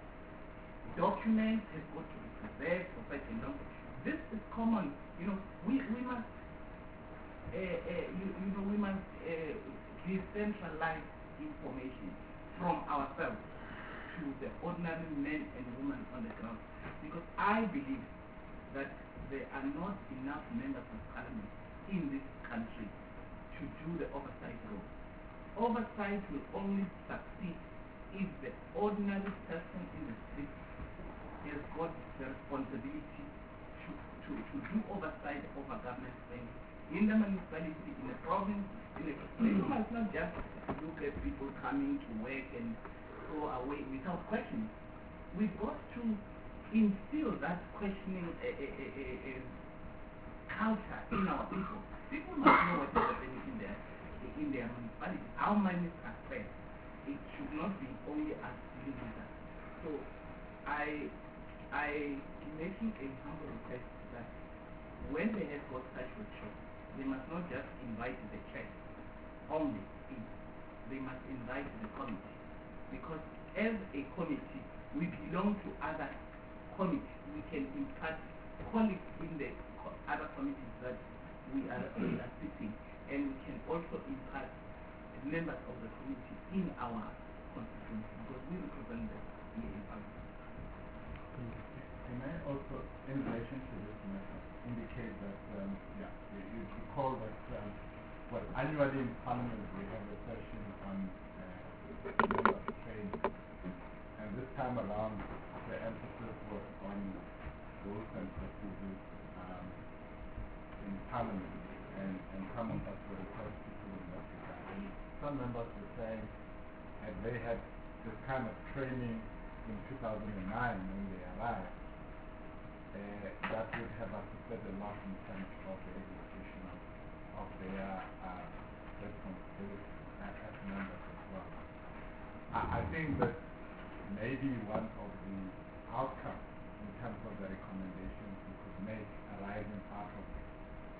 Documents have got to be preserved for such a long. This is common. You know, we we must uh, uh, you, you know we must uh, decentralize information from ourselves to the ordinary men and women on the ground, because I believe that there are not enough members of Parliament in this country to do the oversight role. Oversight will only succeed if the ordinary person in the street has got the responsibility to, to, to do oversight over government spending in the municipality, in the province, in the people must not just look at people coming to work and go away without questioning. We've got to instill that questioning a, a, a, a, a culture in our people. People must know what is happening in their in their municipality. Our monies are spent. It should not be only us dealing with that. So I I making a humble request that when they have got such workshops, they must not just invite the church only in. They must invite the committee, because as a committee we belong to other committees. We can impart colleagues in the co other committees that we are, we are sitting, and we can also impart members of the committee in our constituency, because we represent them here in Parliament. Can I also, in relation to this matter, indicate that, um, yeah, you, you recall that um, well, annually in Parliament we have a session on uh, member training. And this time around, the emphasis was on rules and procedures um, in Parliament, and, and some of us were requested to investigate. And some members were saying that they had this kind of training in two thousand nine when they arrived, uh, that would have assisted a lot in terms of the execution of, of their uh, responsibilities as as members as well. I, I think that maybe one of the outcomes in terms of the recommendations we could make arising out of this,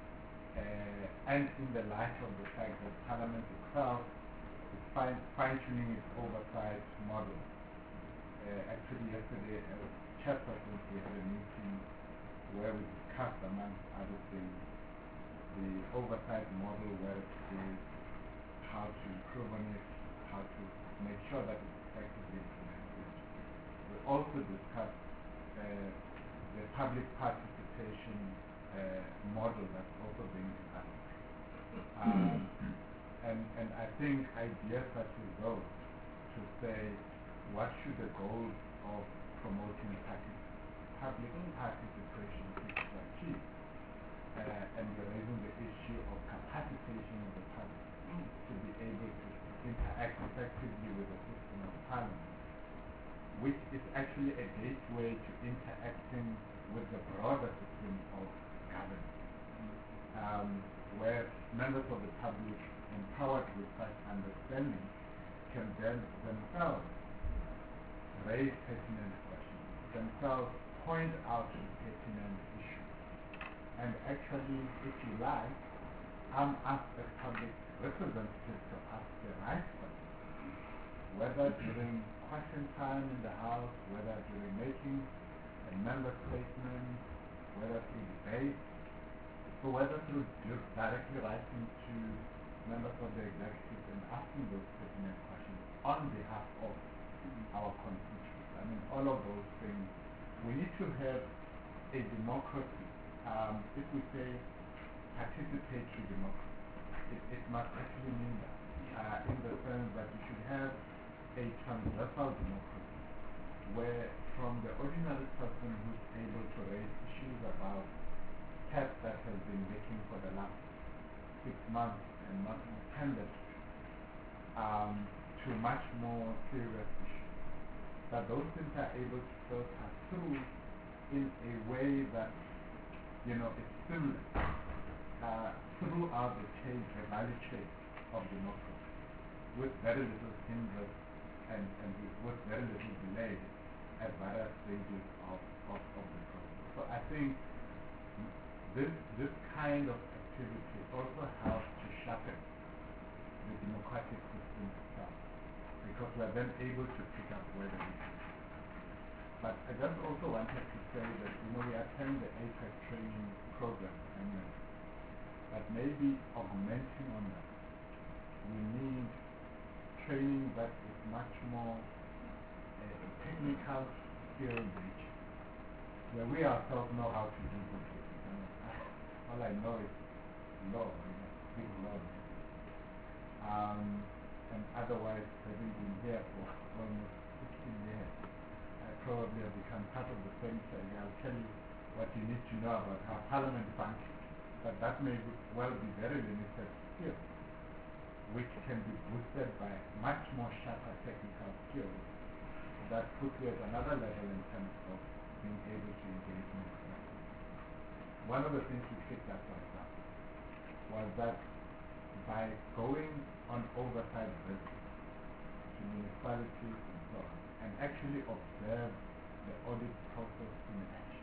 uh, and in the light of the fact that Parliament itself is fine, fine-tuning its oversight model. Uh, actually yesterday as chairpersons we had a meeting where we discussed amongst other things the oversight model, where it is, how to improve on it, how to make sure that it's effectively implemented. We also discussed uh, the public participation uh, model that's also being developed. Um, and, and I think ideas such as those to say what should the goals of promoting partic public participation seek to achieve, uh, and we're raising the issue of capacitation of the public to be able to interact effectively with the system of Parliament, which is actually a gateway to interacting with the broader system of government, um, where members of the public empowered with such understanding can then themselves raise pertinent questions, themselves point out pertinent issues, and actually, if you like, arm us as public representatives to ask the right questions, whether during question time in the House, whether during making a member statement, whether through debate, or whether through directly writing to members of the executive and asking those pertinent questions on behalf of our constituents. I mean, all of those things. We need to have a democracy. Um, if we say participatory democracy, it, it must actually mean that, uh, in the sense that you should have a transversal democracy, where from the ordinary person who's able to raise issues about tax that has been leaking for the last six months and not attended to, um, to much more serious issues, that those things are able to filter through in a way that, you know, is seamless uh, throughout the chain, the value chain of democracy, with very little hindrance and, and with very little delay at various stages of, of, of the process. So I think this, this kind of activity also helps to sharpen the democratic system itself, because we are then able to pick up where the weaknesses are. But I just also wanted to say that, you know, we attend the A PEC training program annually, but maybe augmenting on that, we need training that is much more uh, technical skill nature, where we ourselves know how to do good things. I mean, all I know is law, you know, big law. Um, and otherwise, having been here for almost sixteen years, I probably have become part of the same thing. I'll tell you what you need to know about how Parliament functions, but that may well be very limited skills, which can be boosted by much more sharper technical skills that put you at another level in terms of being able to engage more effectively. One of the things we picked up, for example, was that by going on oversight visits to municipalities and so on, and actually observe the audit process in action,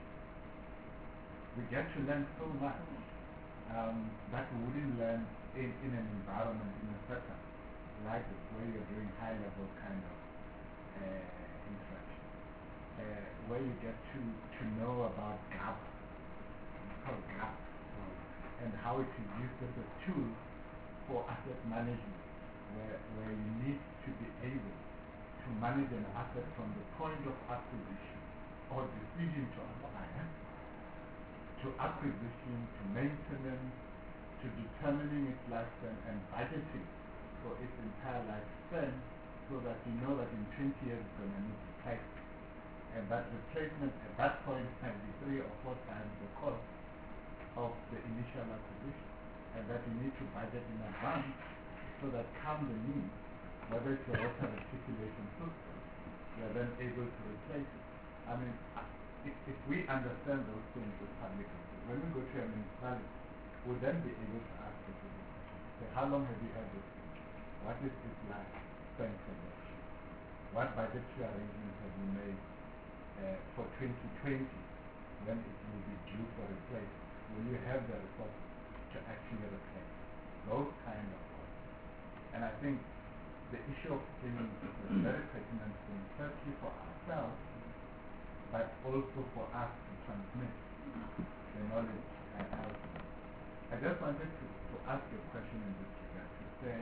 we get to learn so much um, that we wouldn't learn in, in an environment, in a setup like this, where you're doing high-level kind of uh, interaction, uh, where you get to, to know about GAP, it's called GAP, and how it is used as a tool for asset management, where, where you need to be able to manage an asset from the point of acquisition or decision to acquire, to acquisition, to maintenance, to to determining its lifespan and budgeting for its entire lifespan so that you know that in twenty years it's going to need replacement. And that replacement at that point can be three or four times the cost of the initial acquisition. And that you need to budget in advance so that come the need, whether it's your water reticulation system, you are then able to replace it. I mean, if, if we understand those things as public officials, when we go to a municipality, we'll then be able to ask the question, say, how long have you had this thing? What is its lifespan projection? What budgetary arrangements have you made uh, for twenty twenty when it will be due for replacement? Will you have the resources to actually replace those kind of work? And I think the issue of cleaning is a very pertinent thing, firstly for ourselves, but also for us to transmit the knowledge and elsewhere. I just wanted to, to ask you a question in this regard, to say,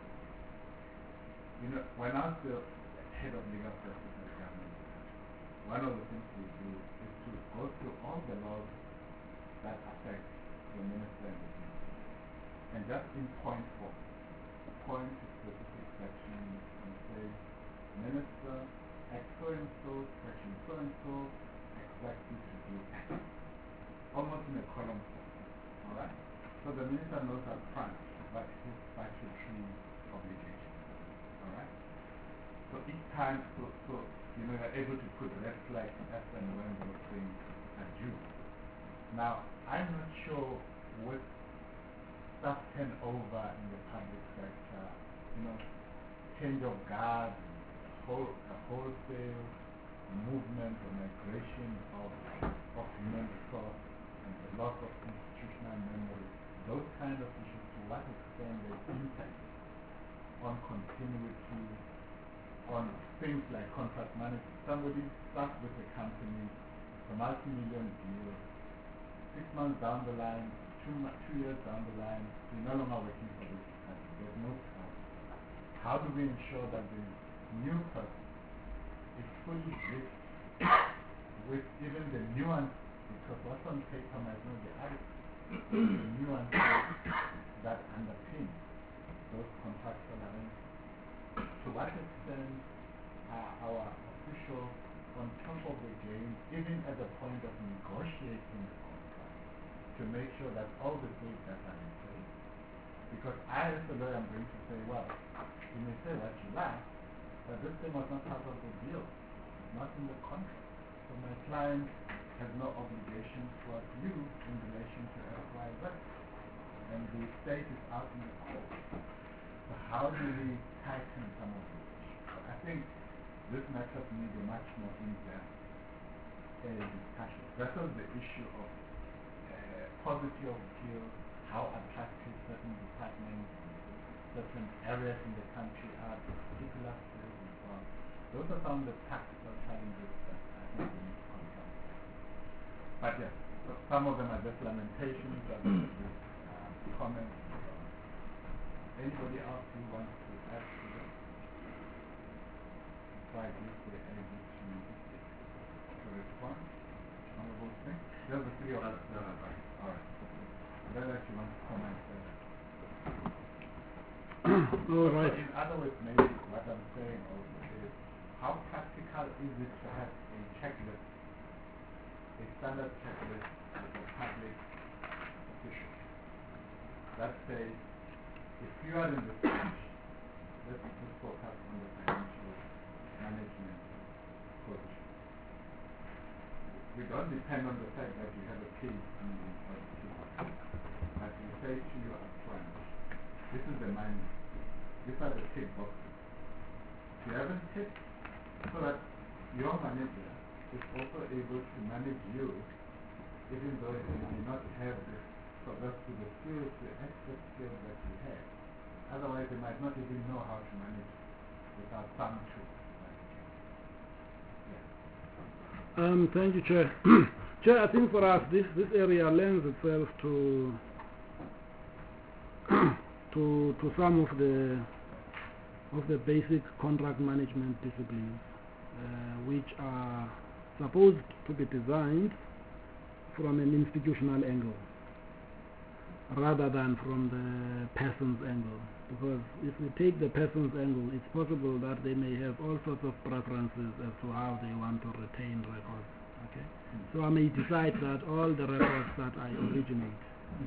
you know, when I was the head of legal practice at the government, one of the things we do is to go through all the laws that affect the minister and the minister. And just in point four, point to specific sections and say, Minister, Act so and so, section so and so, expect you to do X. Almost in a column form. Alright? So the minister knows up front what his statutory obligation is. Alright? So each time, so, so you know, you're able to put red flags as and when those things are due. Now, I'm not sure with stuff turnover in the public sector, you know, change of guard, whole, a wholesale movement or migration of, of human resource and the loss of institutional memory, those kind of issues, to what extent they impact on continuity, on things like contract management. Somebody starts with a company, a multi-million deal, six months down the line, two, two years down the line, you're no longer working for this company. There's no time. How do we ensure that the new person is fully briefed with even the nuance, because what's on paper might not be adequate, the nuances that underpin those contractual arrangements. To what extent are our officials on top of the game, even at the point of negotiating the contract, to make sure that all the safeguards are in place? Because I, as a lawyer, am going to say, well, you may say what you like, but this thing was not part of the deal, not in the contract. So my client has no obligation towards you in relation to X Y Z. And the state is out in the court. So how do we tighten some of these issues? So I think this matters need a much more in-depth uh, discussion. Versus the issue of uh, quality of skills, how attractive certain departments, certain areas in the country are, particular skills and so on. Those are some of the practical challenges that I think we need to confront. But yes, so some of them are just lamentations, others are just uh, comments and so on. Anybody else who wants to add to this? So I give the energy to, to respond. Honorable Singh? There's the three of us. No, no, fine. Alright. Whether you want to comment further. All right. So in other words, maybe what I'm saying also is, how practical is it to have a checklist, a standard checklist for public officials that says, if you are in this position, let's just focus on the financial management position. We don't depend on the fact that you have a PhD in auditing, but we say to you up front, this is the money, these are the tick boxes. If you haven't ticked, so that your manager is also able to manage you, even though they may not have the, so that's to the skills, the expert skills that you have. Otherwise, they might not even know how to manage without some tools. Yeah. Um, thank you, Chair. Chair, I think for us, this, this area lends itself to to to some of the of the basic contract management disciplines, uh, which are supposed to be designed from an institutional angle. rather than from the person's angle. Because if we take the person's angle, it's possible that they may have all sorts of preferences as to how they want to retain records. Okay? So I may decide that all the records that I originate,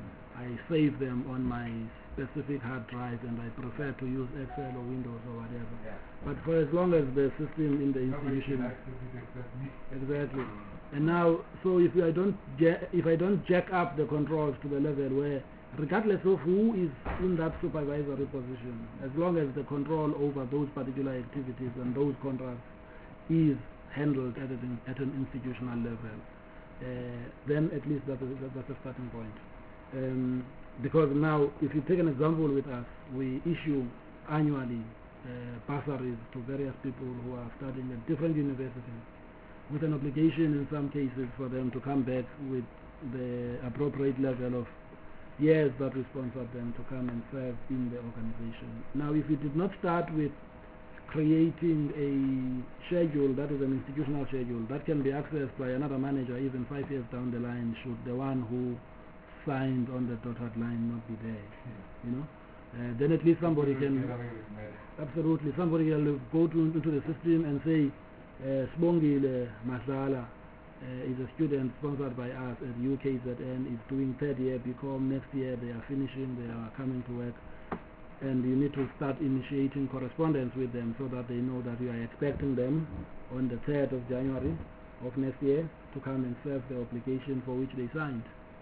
I save them on my specific hard drive, and I prefer to use Excel or Windows or whatever. Yeah. But for as long as the system in the Nobody institution, likes to be except me. exactly. And now, so if I don't ja- if I don't jack up the controls to the level where, regardless of who is in that supervisory position, as long as the control over those particular activities and those contracts is handled at an, at an institutional level, uh, then at least that is, that, that's a starting point. Um, because now, if you take an example with us, we issue annually uh, bursaries to various people who are studying at different universities, with an obligation in some cases for them to come back with the appropriate level of years that we sponsored them to come and serve in the organization. Now, if we did not start with creating a schedule that is an institutional schedule that can be accessed by another manager even five years down the line, should the one who signed on the dotted line not be there, you know, uh, then at least somebody can, absolutely, somebody will go to, into the system and say, uh, Sbongile Masala uh, is a student sponsored by us at U K Z N, is doing third year B Com, next year they are finishing, they are coming to work, and you need to start initiating correspondence with them so that they know that you are expecting them on the third of January of next year to come and serve the obligation for which they signed.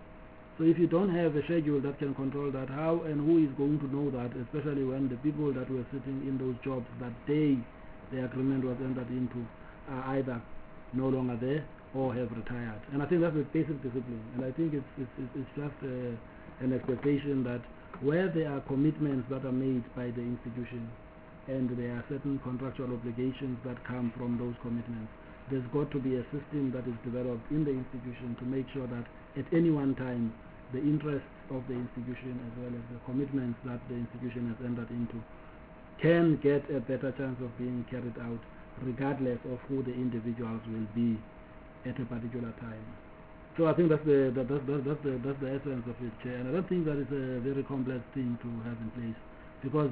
So if you don't have a schedule that can control that, how and who is going to know that, especially when the people that were sitting in those jobs that day the agreement was entered into are either no longer there or have retired. And I think that's a basic discipline, and I think it's, it's, it's just uh, an expectation that where there are commitments that are made by the institution and there are certain contractual obligations that come from those commitments, there's got to be a system that is developed in the institution to make sure that at any one time the interests of the institution as well as the commitments that the institution has entered into can get a better chance of being carried out regardless of who the individuals will be at a particular time. So I think that's the that, that's, that's, that's the that's the essence of it, Chair. And I don't think that is a very complex thing to have in place, because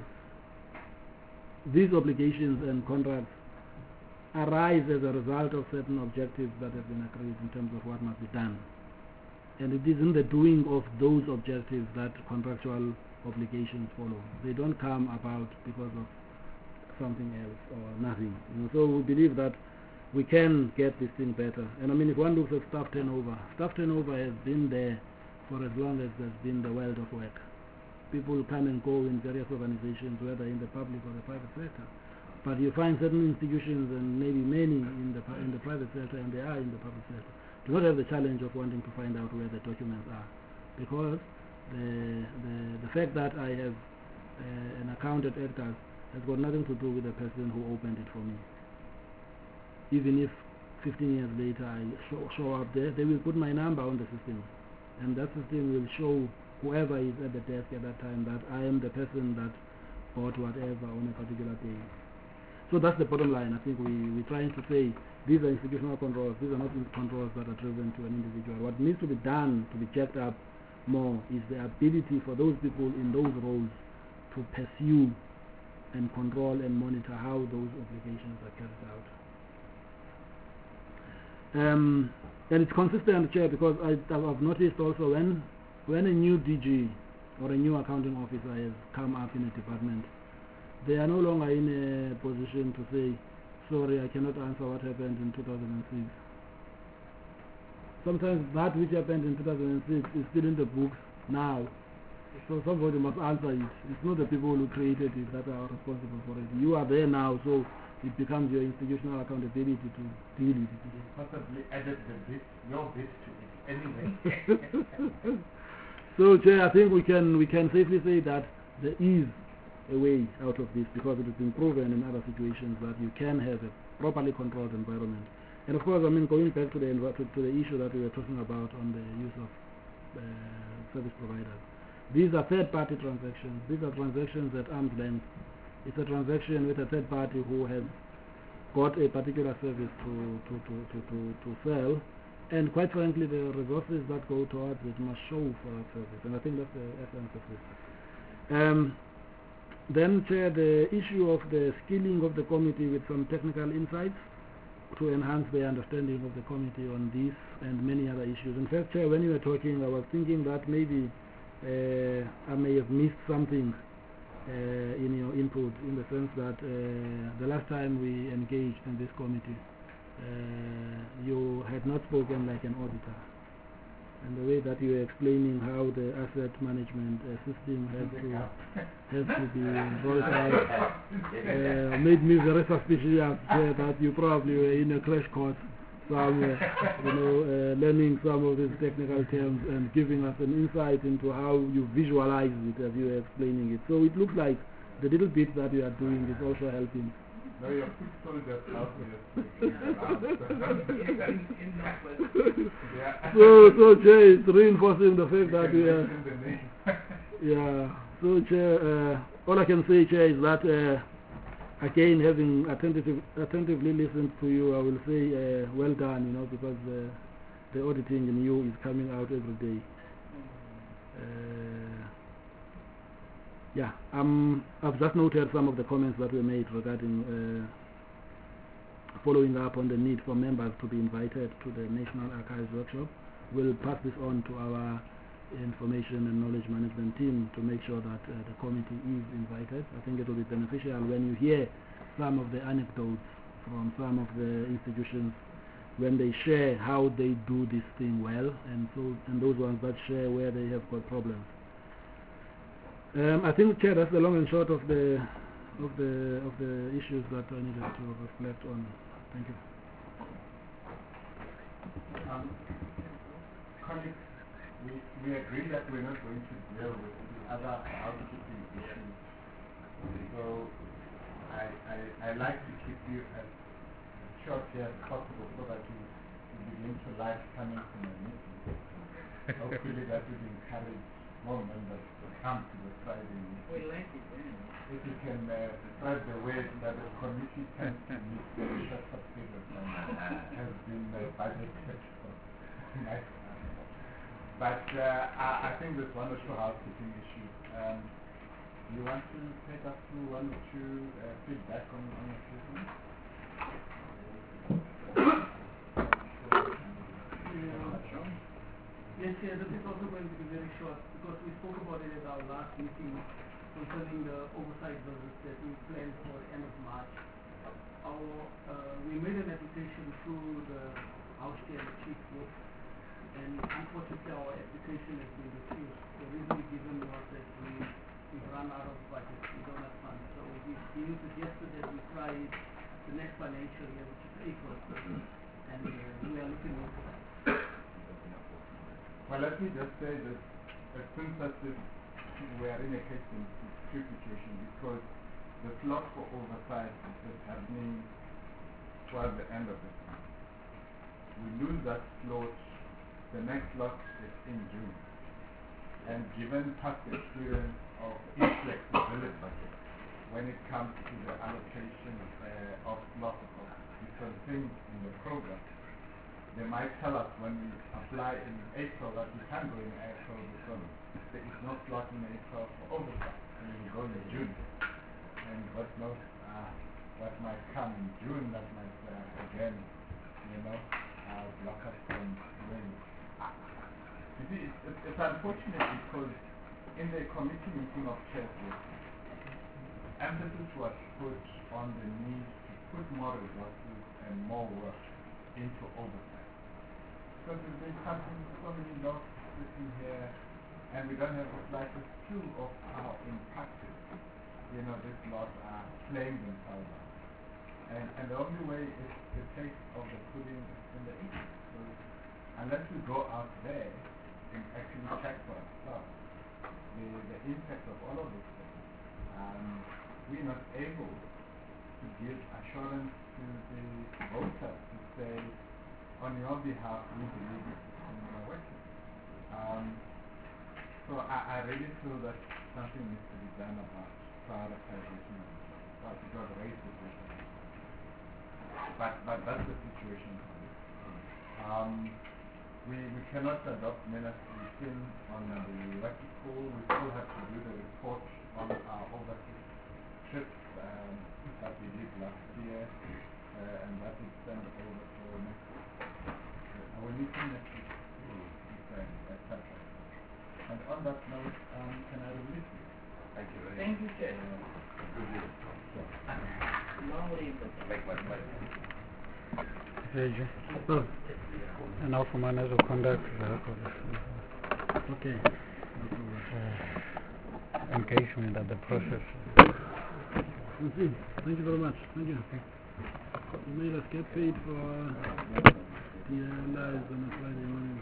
these obligations and contracts arise as a result of certain objectives that have been agreed in terms of what must be done. And it is in the doing of those objectives that contractual obligations follow. They don't come about because of something else or nothing. You know, so we believe that we can get this thing better. And I mean, if one looks at staff turnover, staff turnover has been there for as long as there's been the world of work. People come and go in various organizations, whether in the public or the private sector. But you find certain institutions, and maybe many in the in the private sector, and they are in the public sector, do not have the challenge of wanting to find out where the documents are, because the the, the fact that I have uh, an account at Edgar's has got nothing to do with the person who opened it for me. Even if fifteen years later I show, show up there, they will put my number on the system, and that system will show whoever is at the desk at that time that I am the person that bought whatever on a particular day. So that's the bottom line. I think we, we're trying to say these are institutional controls, these are not controls that are driven to an individual. What needs to be done to be checked up more is the ability for those people in those roles to pursue and control and monitor how those obligations are carried out. Um, and it's consistent, Chair, because I, I've noticed also when, when a new D G or a new accounting officer has come up in a department, they are no longer in a position to say, sorry, I cannot answer what happened in two thousand six. Sometimes that which happened in two thousand six is still in the books now. So somebody must answer it. It's not the people who created it that are responsible for it. You are there now, so it becomes your institutional accountability to deal with it. You possibly added the bit, your bit to it anyway. So, Chair, I think we can we can safely say that there is a way out of this, because it has been proven in other situations that you can have a properly controlled environment. And of course, I mean, going back to the to, to the issue that we were talking about on the use of uh, service providers, these are third-party transactions. These are transactions at arm's length. It's a transaction with a third party who has got a particular service to to, to, to, to, to sell, and quite frankly, the resources that go towards it must show for that service, and I think that's the essence of this. Um, then, Chair, the issue of the skilling of the committee with some technical insights to enhance the understanding of the committee on this and many other issues. In fact, Chair, when you were talking, I was thinking that maybe uh, I may have missed something uh, in your input, in the sense that uh, the last time we engaged in this committee, uh, you had not spoken like an auditor. And the way that you were explaining how the asset management uh, system has to has to be rolled out uh, made me very suspicious uh, that you probably were in a crash course somewhere, you know, uh, learning some of these technical terms and giving us an insight into how you visualize it as you were explaining it. So it looks like the little bit that you are doing is also helping. No, your foot soldiers out there. Yeah. So, so Chair, it's reinforcing the fact that we are. Yeah. So, Chair, uh, all I can say, Chair, is that uh, again, having attentive, attentively listened to you, I will say, uh, well done, you know, because uh, the auditing in you is coming out every day. Uh, Yeah, um, I've just noted some of the comments that were made regarding uh, following up on the need for members to be invited to the National Archives workshop. We'll pass this on to our information and knowledge management team to make sure that uh, the committee is invited. I think it will be beneficial when you hear some of the anecdotes from some of the institutions when they share how they do this thing well, and so and those ones that share where they have got problems. Um, I think, Chair, that's the long and short of the of the of the issues that I needed to reflect on. Thank you. Um, colleagues, we, we agree that we're not going to deal with the other housekeeping issues. So I, I I like to keep you as short here as possible so that you, you begin to like coming to my meeting. Hopefully that will encourage more members to come to the Friday meeting. We like it anyway. If you can uh, spread the word that the committee tends to meet for a short period of time has been uh, budgeted for my time. But uh, I, I think there's one or two housekeeping issues. Um, do you want to take us through one or two uh, feedback on, on your system? Yes, yeah, this is also going to be very short because we spoke about it at our last meeting concerning the oversight visits that we planned for the end of March. Our, uh, we made an application through the House Chair and the Chief Whip, and unfortunately our application has been refused. The reason given was that we, we've run out of budget, we don't have funds. So we, we suggested that we try it the next financial year, which is April, and uh, we are looking into that. Well, let me just say that as soon as this, we are in a case in situation because the slot for oversight is happening towards the end of this month. We lose that slot, the next slot is in June. And given past experience of inflexibility when it comes to the allocation uh, of slots of different things in the program, they might tell us when we apply in April that we can't go in April because there is no slot in April for oversight. So we go in June. And God knows uh, what might come in June that might uh, again, you know, uh, block us from doing it. Uh, you see, it's, it's, it's unfortunate because in the committee meeting of chairs, emphasis was put on the need to put more resources and more work into oversight. Because there's been something, so many laws sitting here, and we don't have the slightest clue of how impacted, you know, these laws are playing themselves out. And, and the only way is the taste of the pudding in the eating. So unless we go out there and actually check for ourselves the, the impact of all of these things, um, we're not able to give assurance to the voters to say, on your behalf, we believe this system is working. Um, so I, I really feel that something needs to be done about prioritization of the job. Well, it was raised before. But, but that's the situation. Um, we, we cannot adopt Menachem on the Iraqi school. We still have to do the report on our overseas trips um, that we did last year, uh, and that is sent over for next uh, our meeting next week. Et cetera. And on that note, um, can I release you? Thank you very Thank you, Chair. Good deal. Long way, but Make my pleasure. Veja. Oh, And also manners of conduct the record okay. uh, engagement at the process. Okay. Thank you very much. Thank you. You made us get paid for uh, the uh, lives on a Friday morning.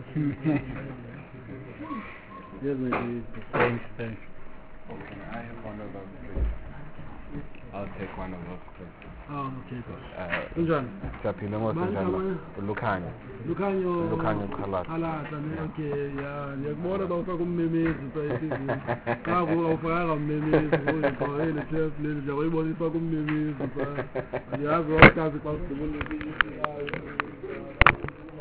Yes, maybe. Thanks, thanks. Can I have one of those, please? I'll take one of those, please. Oh, okay. Uh, Kunjani? Siyaphila Nkosi Manje njalo. abanye? Lukhanya. Lukhanyo Lukhanyo Khalata. Khalata ne okay ya ngiyakubona bawufaka ummemezi pa eTV. Kaku awufaka ummemezi ngoyikho ele chef leli nje uyibona ifaka ummemezi pa. Yazi wakazi kwa umuntu